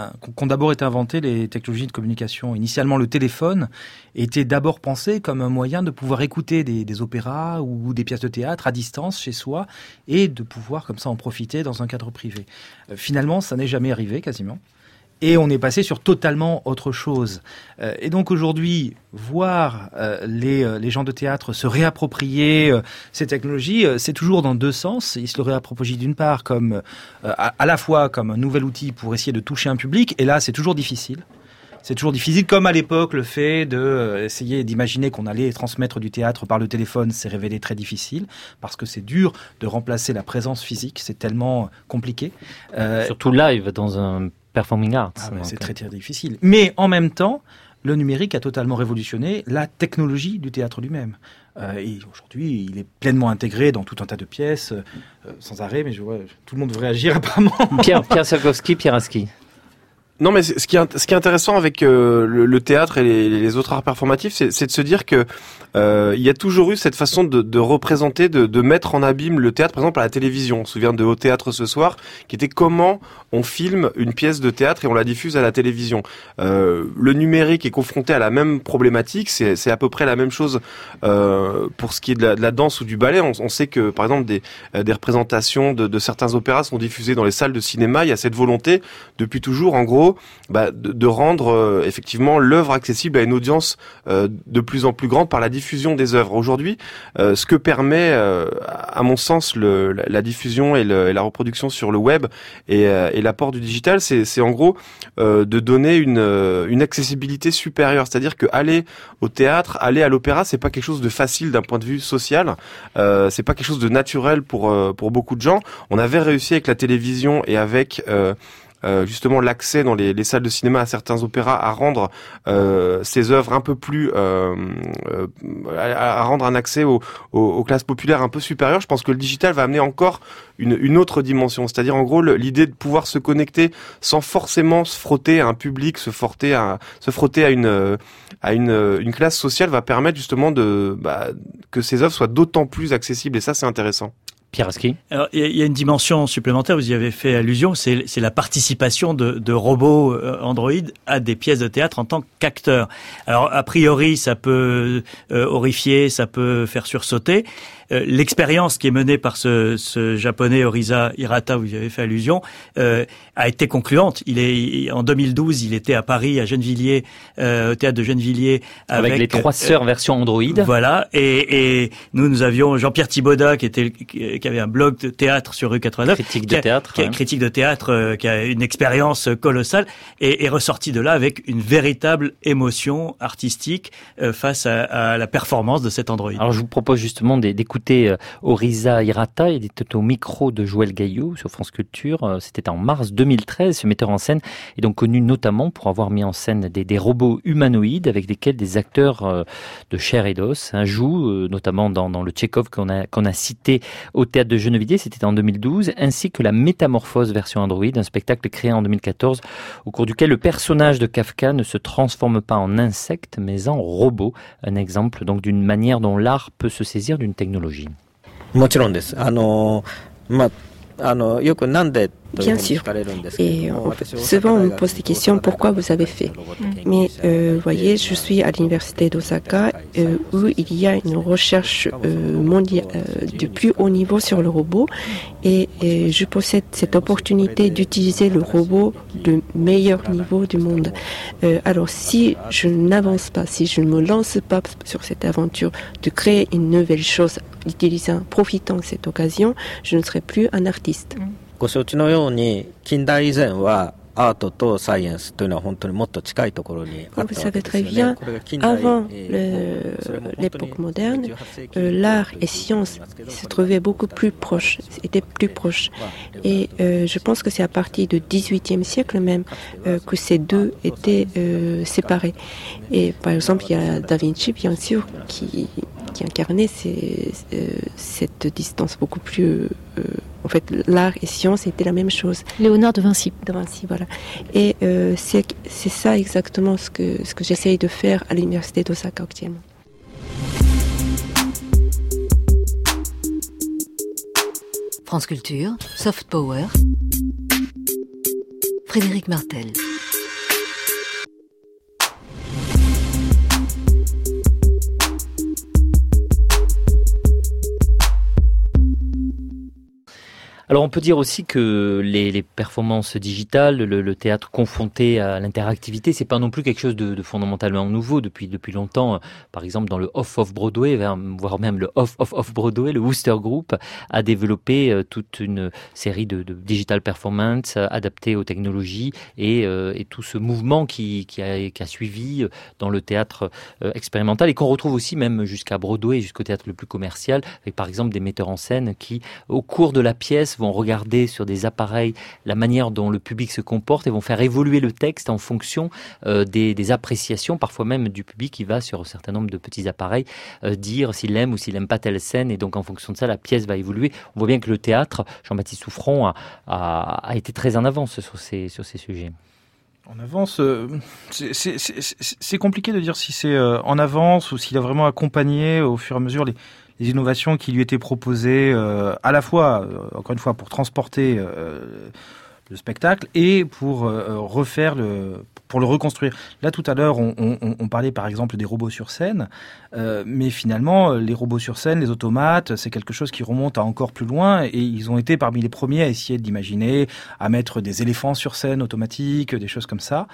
inventées les technologies de communication. Initialement, le téléphone était d'abord pensé comme un moyen de pouvoir écouter des opéras ou des pièces de théâtre à distance chez soi et de pouvoir comme ça en profiter dans un cadre privé. Finalement, ça n'est jamais arrivé quasiment. Et on est passé sur totalement autre chose. Et donc aujourd'hui, voir les gens de théâtre se réapproprier ces technologies, c'est toujours dans deux sens. Ils se le réapproprient d'une part comme à la fois comme un nouvel outil pour essayer de toucher un public, et là c'est toujours difficile. C'est toujours difficile, comme à l'époque, le fait d'essayer d'imaginer qu'on allait transmettre du théâtre par le téléphone s'est révélé très difficile, parce que c'est dur de remplacer la présence physique, c'est tellement compliqué. Surtout live, dans un performing arts. C'est très très difficile. Mais en même temps, le numérique a totalement révolutionné la technologie du théâtre lui-même. Et aujourd'hui, il est pleinement intégré dans tout un tas de pièces, sans arrêt, mais je vois, tout le monde veut réagir apparemment. Pierre Skiankowski, Pierre Aski. Non, mais ce qui est intéressant avec le théâtre et les autres arts performatifs, c'est de se dire que il y a toujours eu cette façon de représenter, de mettre en abîme le théâtre, par exemple à la télévision. On se souvient de Au Théâtre ce soir, qui était comment on filme une pièce de théâtre et on la diffuse à la télévision. Le numérique est confronté à la même problématique, c'est à peu près la même chose pour ce qui est de la danse ou du ballet. On sait que, par exemple, des représentations de certains opéras sont diffusées dans les salles de cinéma. Il y a cette volonté, depuis toujours, en gros, de rendre effectivement l'œuvre accessible à une audience de plus en plus grande par la diffusion des œuvres. Aujourd'hui, ce que permet, à mon sens, la diffusion et la reproduction sur le web et l'apport du digital, c'est en gros de donner une accessibilité supérieure. C'est-à-dire que aller au théâtre, aller à l'opéra, c'est pas quelque chose de facile d'un point de vue social. C'est pas quelque chose de naturel pour beaucoup de gens. On avait réussi avec la télévision et avec justement l'accès dans les salles de cinéma à certains opéras à rendre ces œuvres un peu plus à rendre un accès aux classes populaires un peu supérieur. Je pense que le digital va amener encore une autre dimension, c'est-à-dire en gros l'idée de pouvoir se connecter sans forcément se frotter à un public, se frotter à une classe sociale, va permettre justement que ces œuvres soient d'autant plus accessibles, et ça c'est intéressant. Pierre Aski. Alors, il y a une dimension supplémentaire, vous y avez fait allusion, c'est la participation de robots Android à des pièces de théâtre en tant qu'acteurs. Alors, a priori, ça peut horrifier, ça peut faire sursauter. L'expérience qui est menée par ce japonais Orisa Hirata, vous y avez fait allusion, a été concluante. En 2012, il était à Paris, à Gennevilliers, au théâtre de Gennevilliers, avec les 3 sœurs version Android. Voilà. Et nous avions Jean-Pierre Thibaudat qui avait un blog de théâtre sur Rue 89. Critique de théâtre, qui a une expérience colossale et est ressorti de là avec une véritable émotion artistique face à la performance de cet Android. Alors, je vous propose justement d'écouter écouté Orisa Hirata, il était au micro de Joël Gaillot sur France Culture. C'était en mars 2013. Ce metteur en scène est donc connu notamment pour avoir mis en scène des robots humanoïdes avec lesquels des acteurs de chair et d'os jouent, notamment dans le Tchekhov qu'on a cité au Théâtre de Gennevilliers, c'était en 2012, ainsi que la Métamorphose version Android, un spectacle créé en 2014 au cours duquel le personnage de Kafka ne se transforme pas en insecte mais en robot. Un exemple donc d'une manière dont l'art peut se saisir d'une technologie. Bien sûr. Et souvent on me pose des questions, pourquoi vous avez fait? Mais voyez, je suis à l'université d'Osaka où il y a une recherche mondiale du plus haut niveau sur le robot et je possède cette opportunité d'utiliser le robot du meilleur niveau du monde. Alors si je n'avance pas, si je ne me lance pas sur cette aventure de créer une nouvelle chose, profitant de cette occasion, je ne serai plus un artiste. ご承知のように近代以前はアートとサイエンスというのは本当にもっと近いところにあったわけですよね。 Vous savez très bien, avant l'époque moderne, l'art et sciences se trouvaient beaucoup plus proches, étaient plus proches. Et je pense que c'est à partir du XVIIIe siècle même que ces deux étaient séparés. Et par exemple, il y a Da Vinci, bien sûr, qui incarnait cette distance beaucoup plus... en fait, l'art et sciences étaient la même chose. Léonard de Vinci. De Vinci, voilà. Et c'est ça exactement ce que j'essaye de faire à l'université d'Osaka actuellement. France Culture, Soft Power, Frédéric Martel. Alors on peut dire aussi que les performances digitales, le théâtre confronté à l'interactivité, c'est pas non plus quelque chose de fondamentalement nouveau depuis longtemps. Par exemple, dans le off Broadway, voire même le off Broadway, le Wooster Group a développé toute une série de digital performance adaptées aux technologies et tout ce mouvement qui a suivi dans le théâtre expérimental et qu'on retrouve aussi même jusqu'à Broadway, jusqu'au théâtre le plus commercial, avec par exemple des metteurs en scène qui, au cours de la pièce, vont regarder sur des appareils la manière dont le public se comporte et vont faire évoluer le texte en fonction des appréciations, parfois même du public qui va sur un certain nombre de petits appareils dire s'il aime ou s'il n'aime pas telle scène, et donc en fonction de ça la pièce va évoluer. On voit bien que le théâtre, Jean-Baptiste Souffron a été très en avance sur ces sujets. En avance, c'est compliqué de dire si c'est en avance ou s'il a vraiment accompagné au fur et à mesure les innovations qui lui étaient proposées à la fois, encore une fois, pour transporter le spectacle et pour pour le reconstruire. Là, tout à l'heure, on parlait par exemple des robots sur scène, mais finalement, les robots sur scène, les automates, c'est quelque chose qui remonte à encore plus loin, et ils ont été parmi les premiers à essayer d'imaginer, à mettre des éléphants sur scène automatiques, des choses comme ça,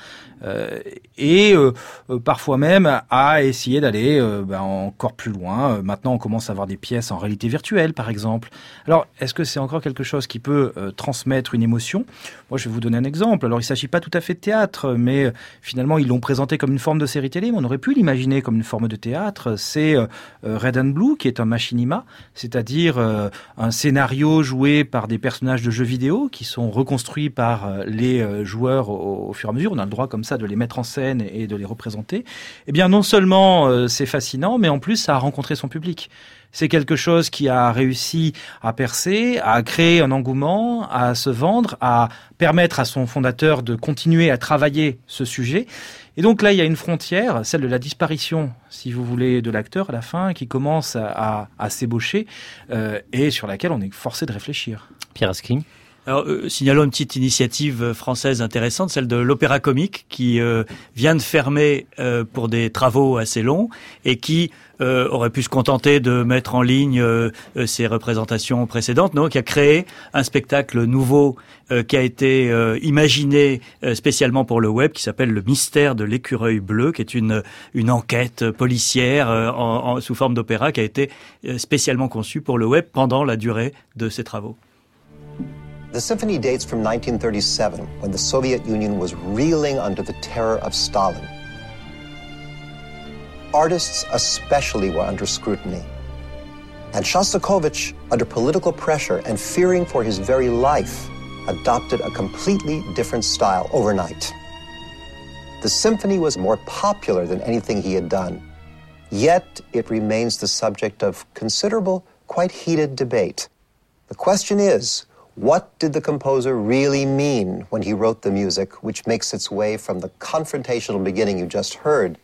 et parfois même à essayer d'aller encore plus loin. Maintenant, on commence à avoir des pièces en réalité virtuelle, par exemple. Alors, est-ce que c'est encore quelque chose qui peut transmettre une émotion ? Moi, je vais vous donner un exemple. Alors, il ne s'agit pas tout à fait de théâtre, mais finalement, ils l'ont présenté comme une forme de série télé, mais on aurait pu l'imaginer comme une forme de théâtre. C'est Red and Blue, qui est un machinima, c'est-à-dire un scénario joué par des personnages de jeux vidéo qui sont reconstruits par les joueurs au fur et à mesure. On a le droit comme ça de les mettre en scène et de les représenter. Eh bien, non seulement c'est fascinant, mais en plus, ça a rencontré son public. C'est quelque chose qui a réussi à percer, à créer un engouement, à se vendre, à permettre à son fondateur de continuer à travailler ce sujet. Et donc là, il y a une frontière, celle de la disparition, si vous voulez, de l'acteur à la fin, qui commence à s'ébaucher et sur laquelle on est forcé de réfléchir. Pierre Asquin. Alors, signalons une petite initiative française intéressante, celle de l'Opéra Comique, qui vient de fermer pour des travaux assez longs et qui aurait pu se contenter de mettre en ligne ses représentations précédentes, non, qui a créé un spectacle nouveau qui a été imaginé spécialement pour le web, qui s'appelle Le Mystère de l'écureuil bleu, qui est une enquête policière sous forme d'opéra qui a été spécialement conçue pour le web pendant la durée de ses travaux. The symphony dates from 1937, when the Soviet Union was reeling under the terror of Stalin. Artists especially were under scrutiny. And Shostakovich, under political pressure and fearing for his very life, adopted a completely different style overnight. The symphony was more popular than anything he had done, yet it remains the subject of considerable, quite heated debate. The question is, what did the composer really mean when he wrote the music, which makes its way from the confrontational beginning you just heard?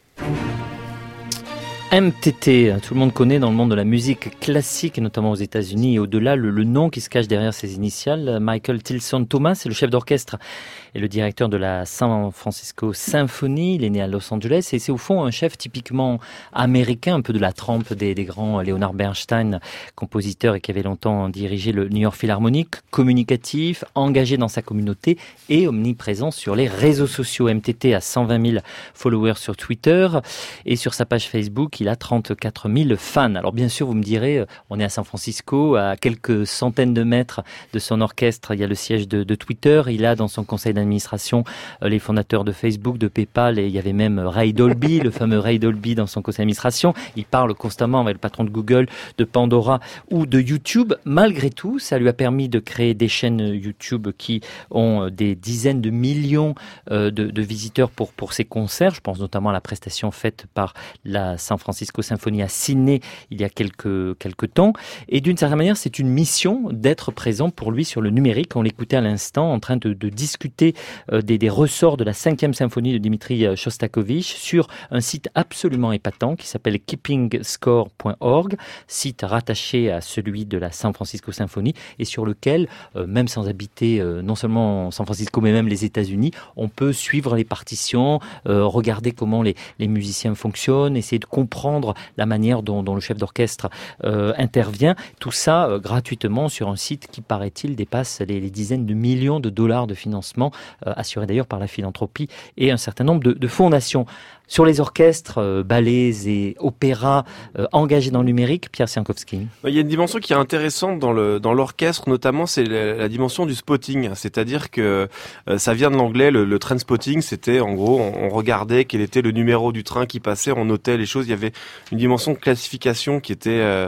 MTT, tout le monde connaît dans le monde de la musique classique, et notamment aux États-Unis et au-delà, le nom qui se cache derrière ses initiales. Michael Tilson Thomas, c'est le chef d'orchestre et le directeur de la San Francisco Symphony. Il est né à Los Angeles et c'est au fond un chef typiquement américain, un peu de la trempe des grands Leonard Bernstein, compositeur et qui avait longtemps dirigé le New York Philharmonic, communicatif, engagé dans sa communauté et omniprésent sur les réseaux sociaux. MTT a 120 000 followers sur Twitter et sur sa page Facebook, il a 34 000 fans. Alors bien sûr, vous me direz, on est à San Francisco, à quelques centaines de mètres de son orchestre, il y a le siège de Twitter, il a dans son conseil d'administration les fondateurs de Facebook, de PayPal, et il y avait même Ray Dolby, le fameux Ray Dolby dans son conseil d'administration. Il parle constamment avec le patron de Google, de Pandora ou de YouTube. Malgré tout, ça lui a permis de créer des chaînes YouTube qui ont des dizaines de millions de visiteurs pour ses concerts. Je pense notamment à la prestation faite par la San Francisco Symphony à Sydney il y a quelques temps. Et d'une certaine manière, c'est une mission d'être présent pour lui sur le numérique. On l'écoutait à l'instant en train de discuter des ressorts de la 5e symphonie de Dmitri Shostakovich sur un site absolument épatant qui s'appelle keepingscore.org, site rattaché à celui de la San Francisco Symphony et sur lequel, même sans habiter non seulement San Francisco mais même les États-Unis, on peut suivre les partitions, regarder comment les musiciens fonctionnent, essayer de comprendre la manière dont le chef d'orchestre intervient. Tout ça gratuitement sur un site qui, paraît-il, dépasse les dizaines de millions de dollars de financement, assuré d'ailleurs par la philanthropie et un certain nombre de fondations. Sur les orchestres, ballets et opéras engagés dans le numérique, Pierre Siankowski. Il y a une dimension qui est intéressante dans l'orchestre, notamment, c'est la dimension du spotting. C'est-à-dire que ça vient de l'anglais, le train spotting, c'était en gros, on regardait quel était le numéro du train qui passait, on notait les choses. Il y avait une dimension de classification qui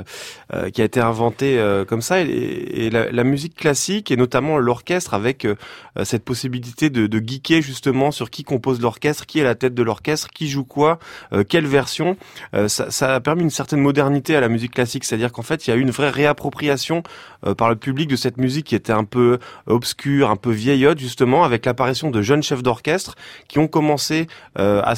a été inventée comme ça. Et la musique classique et notamment l'orchestre avec cette possibilité de geeker justement sur qui compose l'orchestre, qui est la tête de l'orchestre, qui joue quoi, quelle version, ça a permis une certaine modernité à la musique classique, c'est-à-dire qu'en fait il y a eu une vraie réappropriation par le public de cette musique qui était un peu obscure, un peu vieillotte justement, avec l'apparition de jeunes chefs d'orchestre qui ont commencé à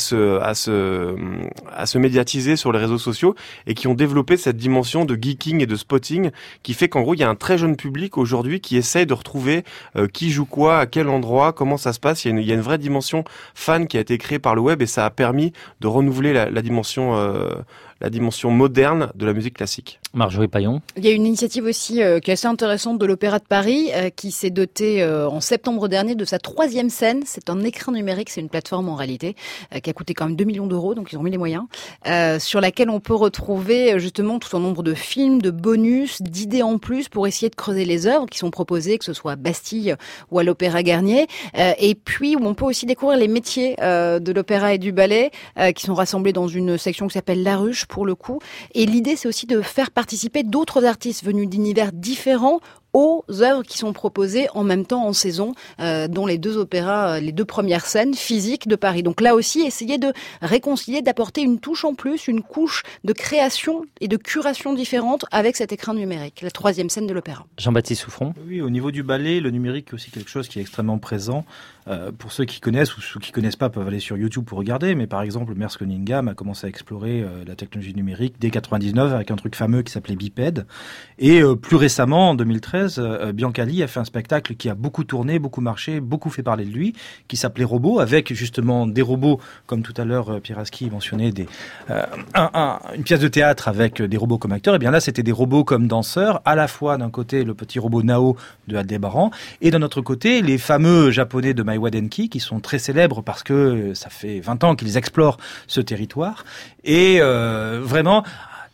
se médiatiser sur les réseaux sociaux et qui ont développé cette dimension de geeking et de spotting qui fait qu'en gros il y a un très jeune public aujourd'hui qui essaye de retrouver qui joue quoi, à quel endroit, comment ça se passe. Il y a une vraie dimension fan qui a été créée par le web et ça a permis de renouveler la dimension moderne de la musique classique. Marjorie Paillon. Il y a une initiative aussi qui est assez intéressante de l'Opéra de Paris qui s'est dotée en septembre dernier de sa 3e scène. C'est un écran numérique, c'est une plateforme en réalité qui a coûté quand même 2 millions d'euros, donc ils ont mis les moyens, sur laquelle on peut retrouver justement tout un nombre de films, de bonus, d'idées en plus pour essayer de creuser les œuvres qui sont proposées, que ce soit à Bastille ou à l'Opéra Garnier, et puis où on peut aussi découvrir les métiers de l'opéra et du ballet qui sont rassemblés dans une section qui s'appelle La Ruche pour le coup. Et l'idée, c'est aussi de faire participer d'autres artistes venus d'univers différents aux œuvres qui sont proposées en même temps en saison, dont les 2 opéras, les 2 premières scènes physiques de Paris. Donc là aussi, essayer de réconcilier, d'apporter une touche en plus, une couche de création et de curation différente avec cet écran numérique, la 3e scène de l'opéra. Jean-Baptiste Souffron. Oui, au niveau du ballet, le numérique est aussi quelque chose qui est extrêmement présent. Pour ceux qui connaissent ou ceux qui connaissent pas peuvent aller sur YouTube pour regarder, mais par exemple, Merce Cunningham a commencé à explorer la technologie numérique dès 99 avec un truc fameux qui s'appelait Biped. Et plus récemment, en 2013, Biancali a fait un spectacle qui a beaucoup tourné, beaucoup marché, beaucoup fait parler de lui, qui s'appelait Robot, avec justement des robots, comme tout à l'heure Pierre Aski mentionnait, une pièce de théâtre avec des robots comme acteurs. Et bien là, c'était des robots comme danseurs, à la fois d'un côté le petit robot Nao de Aldebaran, et d'un autre côté les fameux japonais de Maiwa Denki, qui sont très célèbres parce que ça fait 20 ans qu'ils explorent ce territoire. Et vraiment,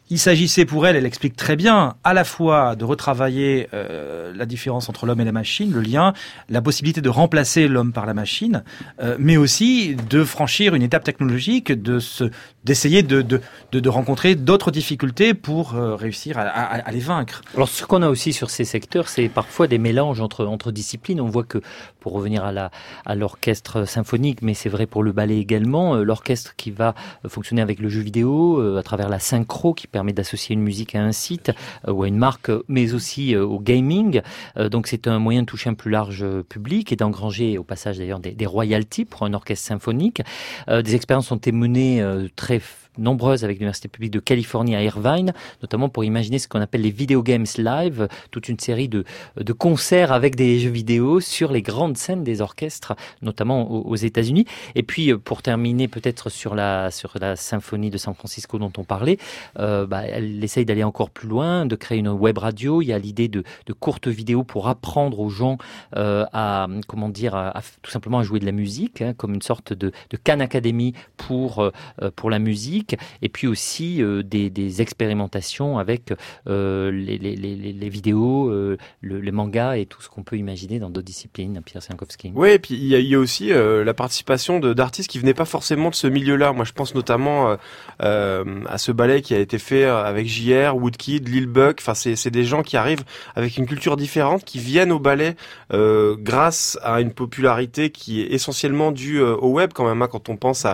Il s'agissait pour elle explique très bien, à la fois de retravailler la différence entre l'homme et la machine, le lien, la possibilité de remplacer l'homme par la machine, mais aussi de franchir une étape technologique, d'essayer de rencontrer d'autres difficultés pour réussir à les vaincre. Alors ce qu'on a aussi sur ces secteurs, c'est parfois des mélanges entre disciplines. On voit que, pour revenir à l'orchestre symphonique, mais c'est vrai pour le ballet également, l'orchestre qui va fonctionner avec le jeu vidéo, à travers la synchro, qui permet d'associer une musique à un site ou à une marque, mais aussi au gaming. Donc c'est un moyen de toucher un plus large public et d'engranger au passage d'ailleurs des royalties pour un orchestre symphonique. Des expériences ont été menées très nombreuses avec l'Université publique de Californie à Irvine, notamment pour imaginer ce qu'on appelle les Video Games Live, toute une série de concerts avec des jeux vidéo sur les grandes scènes des orchestres, notamment aux États-Unis. Et puis, pour terminer peut-être sur la symphonie de San Francisco dont on parlait, elle essaye d'aller encore plus loin, de créer une web radio. Il y a l'idée de courtes vidéos pour apprendre aux gens à tout simplement à jouer de la musique, comme une sorte de Khan Academy pour la musique. Et puis aussi des expérimentations avec les vidéos, les mangas et tout ce qu'on peut imaginer dans d'autres disciplines, Pierre Sienkiewicz. Oui, et puis il y a aussi la participation d'artistes qui venaient pas forcément de ce milieu-là. Moi, je pense notamment à ce ballet qui a été fait avec JR, Woodkid, Lil Buck. Enfin, c'est des gens qui arrivent avec une culture différente, qui viennent au ballet grâce à une popularité qui est essentiellement due au web quand même. Hein, quand on pense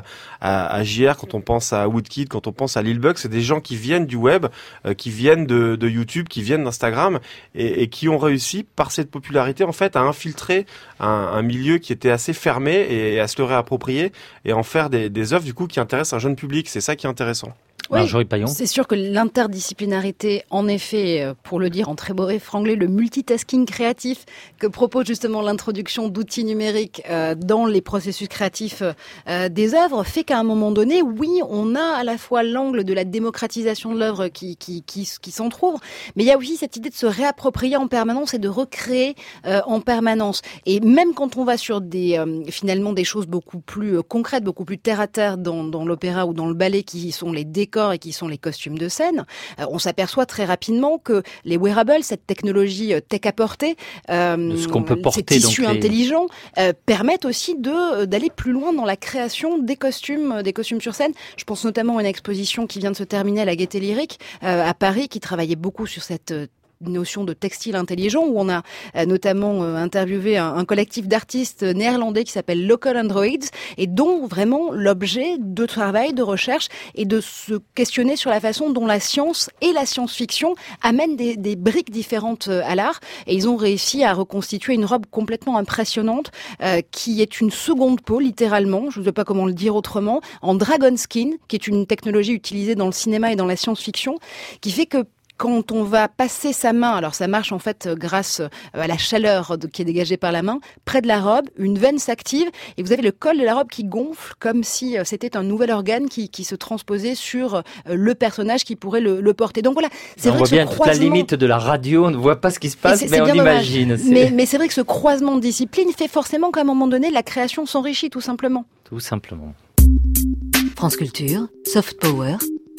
à JR, quand on pense à Woodkid, quand on pense à Lil Buck, c'est des gens qui viennent du web, qui viennent de YouTube, qui viennent d'Instagram et qui ont réussi par cette popularité en fait à infiltrer un milieu qui était assez fermé et à se le réapproprier et en faire des œuvres du coup qui intéressent un jeune public. C'est ça qui est intéressant. Oui, c'est sûr que l'interdisciplinarité, en effet, pour le dire en très mauvais franglais, le multitasking créatif que propose justement l'introduction d'outils numériques dans les processus créatifs des œuvres, fait qu'à un moment donné, oui, on a à la fois l'angle de la démocratisation de l'œuvre qui s'entrouvre, mais il y a aussi cette idée de se réapproprier en permanence et de recréer en permanence. Et même quand on va sur finalement des choses beaucoup plus concrètes, beaucoup plus terre à terre dans l'opéra ou dans le ballet, qui sont les décors et qui sont les costumes de scène, on s'aperçoit très rapidement que les wearables, cette technologie tech à portée, ce qu'on peut porter, ces tissus intelligents, permettent aussi d'aller plus loin dans la création des costumes sur scène. Je pense notamment à une exposition qui vient de se terminer à la Gaîté Lyrique à Paris, qui travaillait beaucoup sur cette notion de textile intelligent, où on a notamment interviewé un collectif d'artistes néerlandais qui s'appelle Local Androids, et dont vraiment l'objet de travail, de recherche, est de se questionner sur la façon dont la science et la science-fiction amènent des briques différentes à l'art, et ils ont réussi à reconstituer une robe complètement impressionnante qui est une seconde peau, littéralement, je ne sais pas comment le dire autrement, en dragon skin, qui est une technologie utilisée dans le cinéma et dans la science-fiction, qui fait que quand on va passer sa main, alors ça marche en fait grâce à la chaleur qui est dégagée par la main, près de la robe, une veine s'active et vous avez le col de la robe qui gonfle comme si c'était un nouvel organe qui se transposait sur le personnage qui pourrait le porter. Donc voilà, c'est vrai que ce croisement... toute la limite de la radio, on ne voit pas ce qui se passe, mais on imagine. Mais c'est vrai que ce croisement de disciplines fait forcément qu'à un moment donné, la création s'enrichit tout simplement. Tout simplement. France Culture, Soft Power.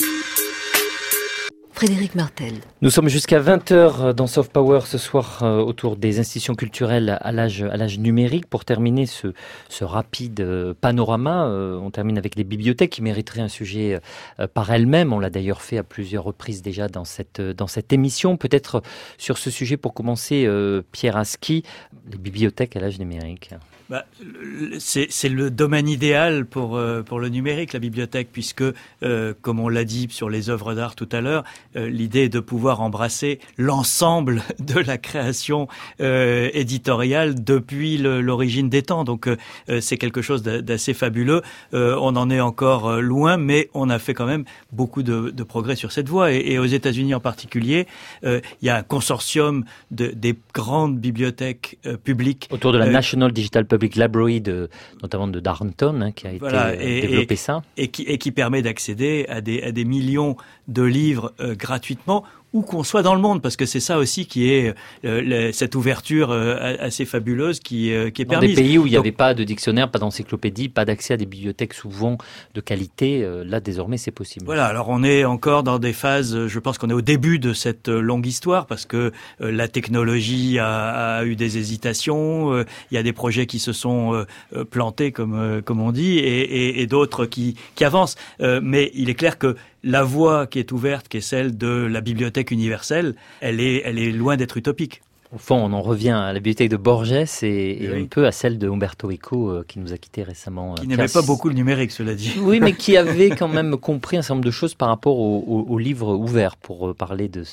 Frédéric Martel. Nous sommes jusqu'à 20h dans Soft Power ce soir autour des institutions culturelles à l'âge numérique. Pour terminer ce rapide panorama, on termine avec les bibliothèques qui mériteraient un sujet par elles-mêmes. On l'a d'ailleurs fait à plusieurs reprises déjà dans cette émission. Peut-être sur ce sujet pour commencer, Pierre Aski, les bibliothèques à l'âge numérique. C'est le domaine idéal pour le numérique, la bibliothèque, puisque, comme on l'a dit sur les œuvres d'art tout à l'heure, l'idée est de pouvoir embrasser l'ensemble de la création éditoriale depuis l'origine des temps. Donc, c'est quelque chose d'assez fabuleux. On en est encore loin, mais on a fait quand même beaucoup de progrès sur cette voie. Et aux États-Unis en particulier, il y a un consortium des grandes bibliothèques publiques autour de la National Digital Public Library, notamment de Darnton, qui a été développé ça. Et qui permet d'accéder à des millions de livres gratuitement où qu'on soit dans le monde, parce que c'est ça aussi qui est cette ouverture assez fabuleuse qui est permise. Dans des pays où il n'y avait pas de dictionnaire, pas d'encyclopédie, pas d'accès à des bibliothèques souvent de qualité, là désormais c'est possible. Voilà, alors on est encore dans des phases, je pense qu'on est au début de cette longue histoire, parce que la technologie a eu des hésitations, il y a des projets qui se sont plantés comme on dit, et d'autres qui avancent. Mais il est clair que la voie qui est ouverte, qui est celle de la bibliothèque universelle, elle est loin d'être utopique. Au fond, on en revient à la bibliothèque de Borges et un peu à celle de Umberto Eco qui nous a quittés récemment. Qui n'aimait pas beaucoup le numérique, cela dit. Oui, mais qui avait quand même compris un certain nombre de choses par rapport au livre ouvert, pour parler de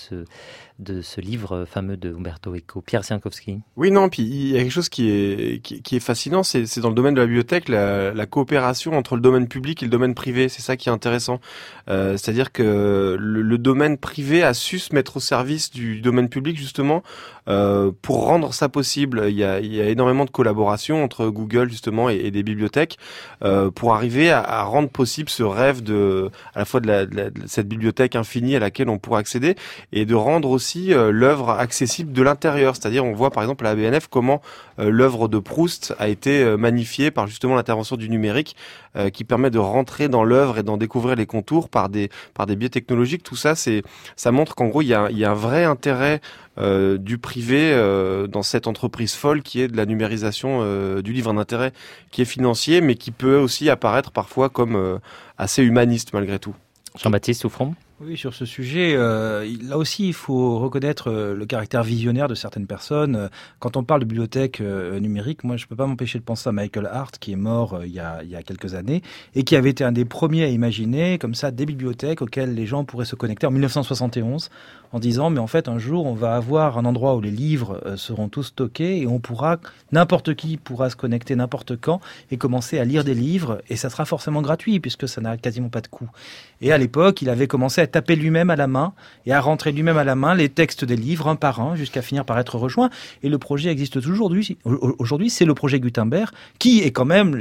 ce livre fameux de Umberto Eco. Pierre Sienkiewicz. Oui, non, puis il y a quelque chose qui est fascinant, c'est dans le domaine de la bibliothèque, la coopération entre le domaine public et le domaine privé, c'est ça qui est intéressant. C'est-à-dire que le domaine privé a su se mettre au service du domaine public, justement, pour rendre ça possible. Il y a énormément de collaboration entre Google, justement, et des bibliothèques, pour arriver à rendre possible ce rêve à la fois de cette bibliothèque infinie à laquelle on pourra accéder, et de rendre aussi l'œuvre accessible de l'intérieur. C'est-à-dire, on voit par exemple à la BNF comment l'œuvre de Proust a été magnifiée par justement l'intervention du numérique, qui permet de rentrer dans l'œuvre et d'en découvrir les contours par des biais technologiques. Tout ça, ça montre qu'en gros, il y a un vrai intérêt du privé dans cette entreprise folle qui est de la numérisation du livre, un intérêt qui est financier, mais qui peut aussi apparaître parfois comme assez humaniste malgré tout. Jean-Baptiste Souffron. Oui, sur ce sujet, là aussi, il faut reconnaître le caractère visionnaire de certaines personnes. Quand on parle de bibliothèque numérique, moi, je peux pas m'empêcher de penser à Michael Hart, qui est mort il y a quelques années, et qui avait été un des premiers à imaginer, comme ça, des bibliothèques auxquelles les gens pourraient se connecter en 1971, en disant, mais en fait, un jour, on va avoir un endroit où les livres seront tous stockés, et n'importe qui pourra se connecter n'importe quand, et commencer à lire des livres, et ça sera forcément gratuit, puisque ça n'a quasiment pas de coût. Et à l'époque, il avait commencé à taper lui-même à la main et à rentrer lui-même à la main les textes des livres un par un jusqu'à finir par être rejoint. Et le projet existe toujours aujourd'hui. C'est le projet Gutenberg qui est quand même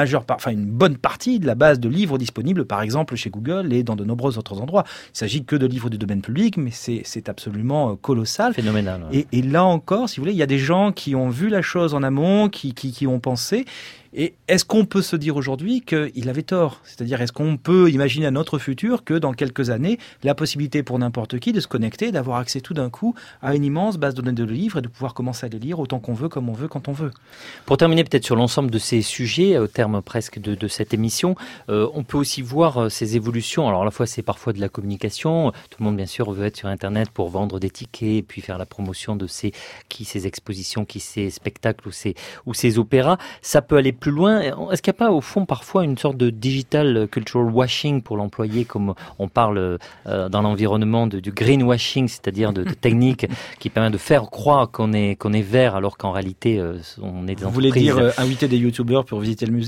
une bonne partie de la base de livres disponibles, par exemple chez Google et dans de nombreux autres endroits. Il s'agit que de livres du domaine public, mais c'est absolument colossal. Phénoménal. Ouais. Et là encore, si vous voulez, il y a des gens qui ont vu la chose en amont, qui ont pensé. Et est-ce qu'on peut se dire aujourd'hui qu'il avait tort ? C'est-à-dire, est-ce qu'on peut imaginer à notre futur que dans quelques années, la possibilité pour n'importe qui de se connecter, d'avoir accès tout d'un coup à une immense base de données de livres et de pouvoir commencer à les lire autant qu'on veut, comme on veut, quand on veut ? Pour terminer peut-être sur l'ensemble de ces sujets, au terme presque de cette émission, on peut aussi voir ces évolutions. Alors à la fois, c'est parfois de la communication. Tout le monde, bien sûr, veut être sur Internet pour vendre des tickets et puis faire la promotion de ces expositions, ces spectacles ou ces opéras. Ça peut aller plus loin. Est-ce qu'il n'y a pas au fond parfois une sorte de digital cultural washing, pour l'employer, comme on parle dans l'environnement du greenwashing, c'est-à-dire de techniques qui permettent de faire croire qu'on est vert alors qu'en réalité on est des entreprises. Vous voulez dire inviter des youtubeurs pour visiter le musée ?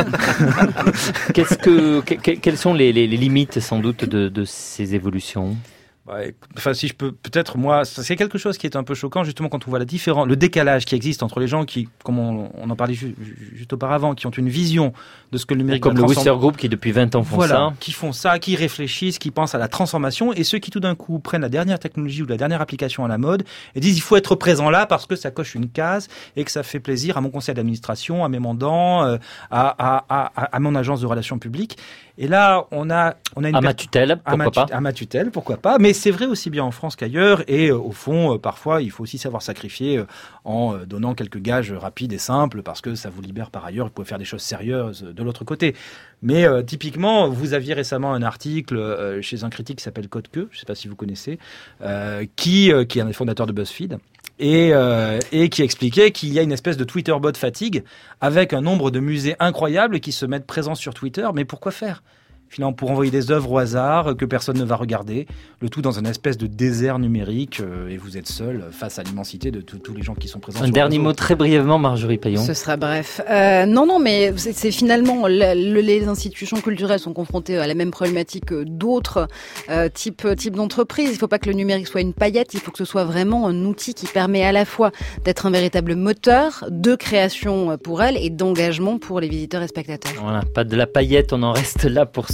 Quelles sont les limites sans doute de ces évolutions ? Enfin, si je peux, peut-être, moi, c'est quelque chose qui est un peu choquant, justement, quand on voit le décalage qui existe entre les gens qui, comme on en parlait juste auparavant, qui ont une vision de ce que le numérique comme le Witzer Group qui depuis 20 ans font ça. Qui font ça, qui réfléchissent, qui pensent à la transformation, et ceux qui tout d'un coup prennent la dernière technologie ou la dernière application à la mode et disent il faut être présent là parce que ça coche une case et que ça fait plaisir à mon conseil d'administration, à mes mandants, à mon agence de relations publiques. Et là, on a une à ma tutelle, pourquoi pas ? À ma tutelle, pourquoi pas ? Mais c'est vrai aussi bien en France qu'ailleurs. Et au fond, parfois, il faut aussi savoir sacrifier en donnant quelques gages rapides et simples parce que ça vous libère par ailleurs. Vous pouvez faire des choses sérieuses de l'autre côté. Mais typiquement, vous aviez récemment un article chez un critique qui s'appelle Kottke, je ne sais pas si vous connaissez, qui est un des fondateurs de BuzzFeed. Et qui expliquait qu'il y a une espèce de Twitter bot fatigue avec un nombre de musées incroyables qui se mettent présents sur Twitter. Mais pourquoi faire ? Finalement, pour envoyer des œuvres au hasard que personne ne va regarder, le tout dans une espèce de désert numérique, et vous êtes seul face à l'immensité de tous les gens qui sont présents. Un dernier mot très brièvement, Marjorie Paillon. Ce sera bref. Non, mais c'est finalement les institutions culturelles sont confrontées à la même problématique que d'autres types d'entreprises. Il ne faut pas que le numérique soit une paillette, il faut que ce soit vraiment un outil qui permet à la fois d'être un véritable moteur de création pour elles et d'engagement pour les visiteurs et spectateurs. Voilà, pas de la paillette, on en reste là pour ce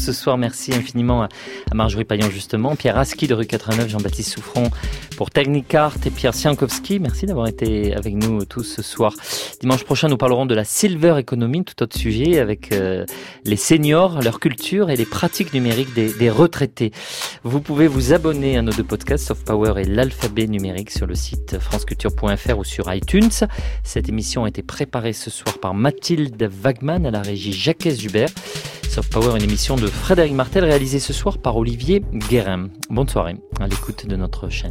ce soir. Merci infiniment à Marjorie Paillon, justement, Pierre Aski de rue 89, Jean-Baptiste Souffron pour Technicart et Pierre Siankowski. Merci d'avoir été avec nous tous ce soir. Dimanche prochain, nous parlerons de la silver economy, tout autre sujet, avec les seniors, leur culture et les pratiques numériques des retraités. Vous pouvez vous abonner à nos deux podcasts, Soft Power et l'alphabet numérique, sur le site franceculture.fr ou sur iTunes. Cette émission a été préparée ce soir par Mathilde Wagman, à la régie Jacques Hubert. Soft Power, une émission de Frédéric Martel, réalisée ce soir par Olivier Guérin. Bonne soirée à l'écoute de notre chaîne.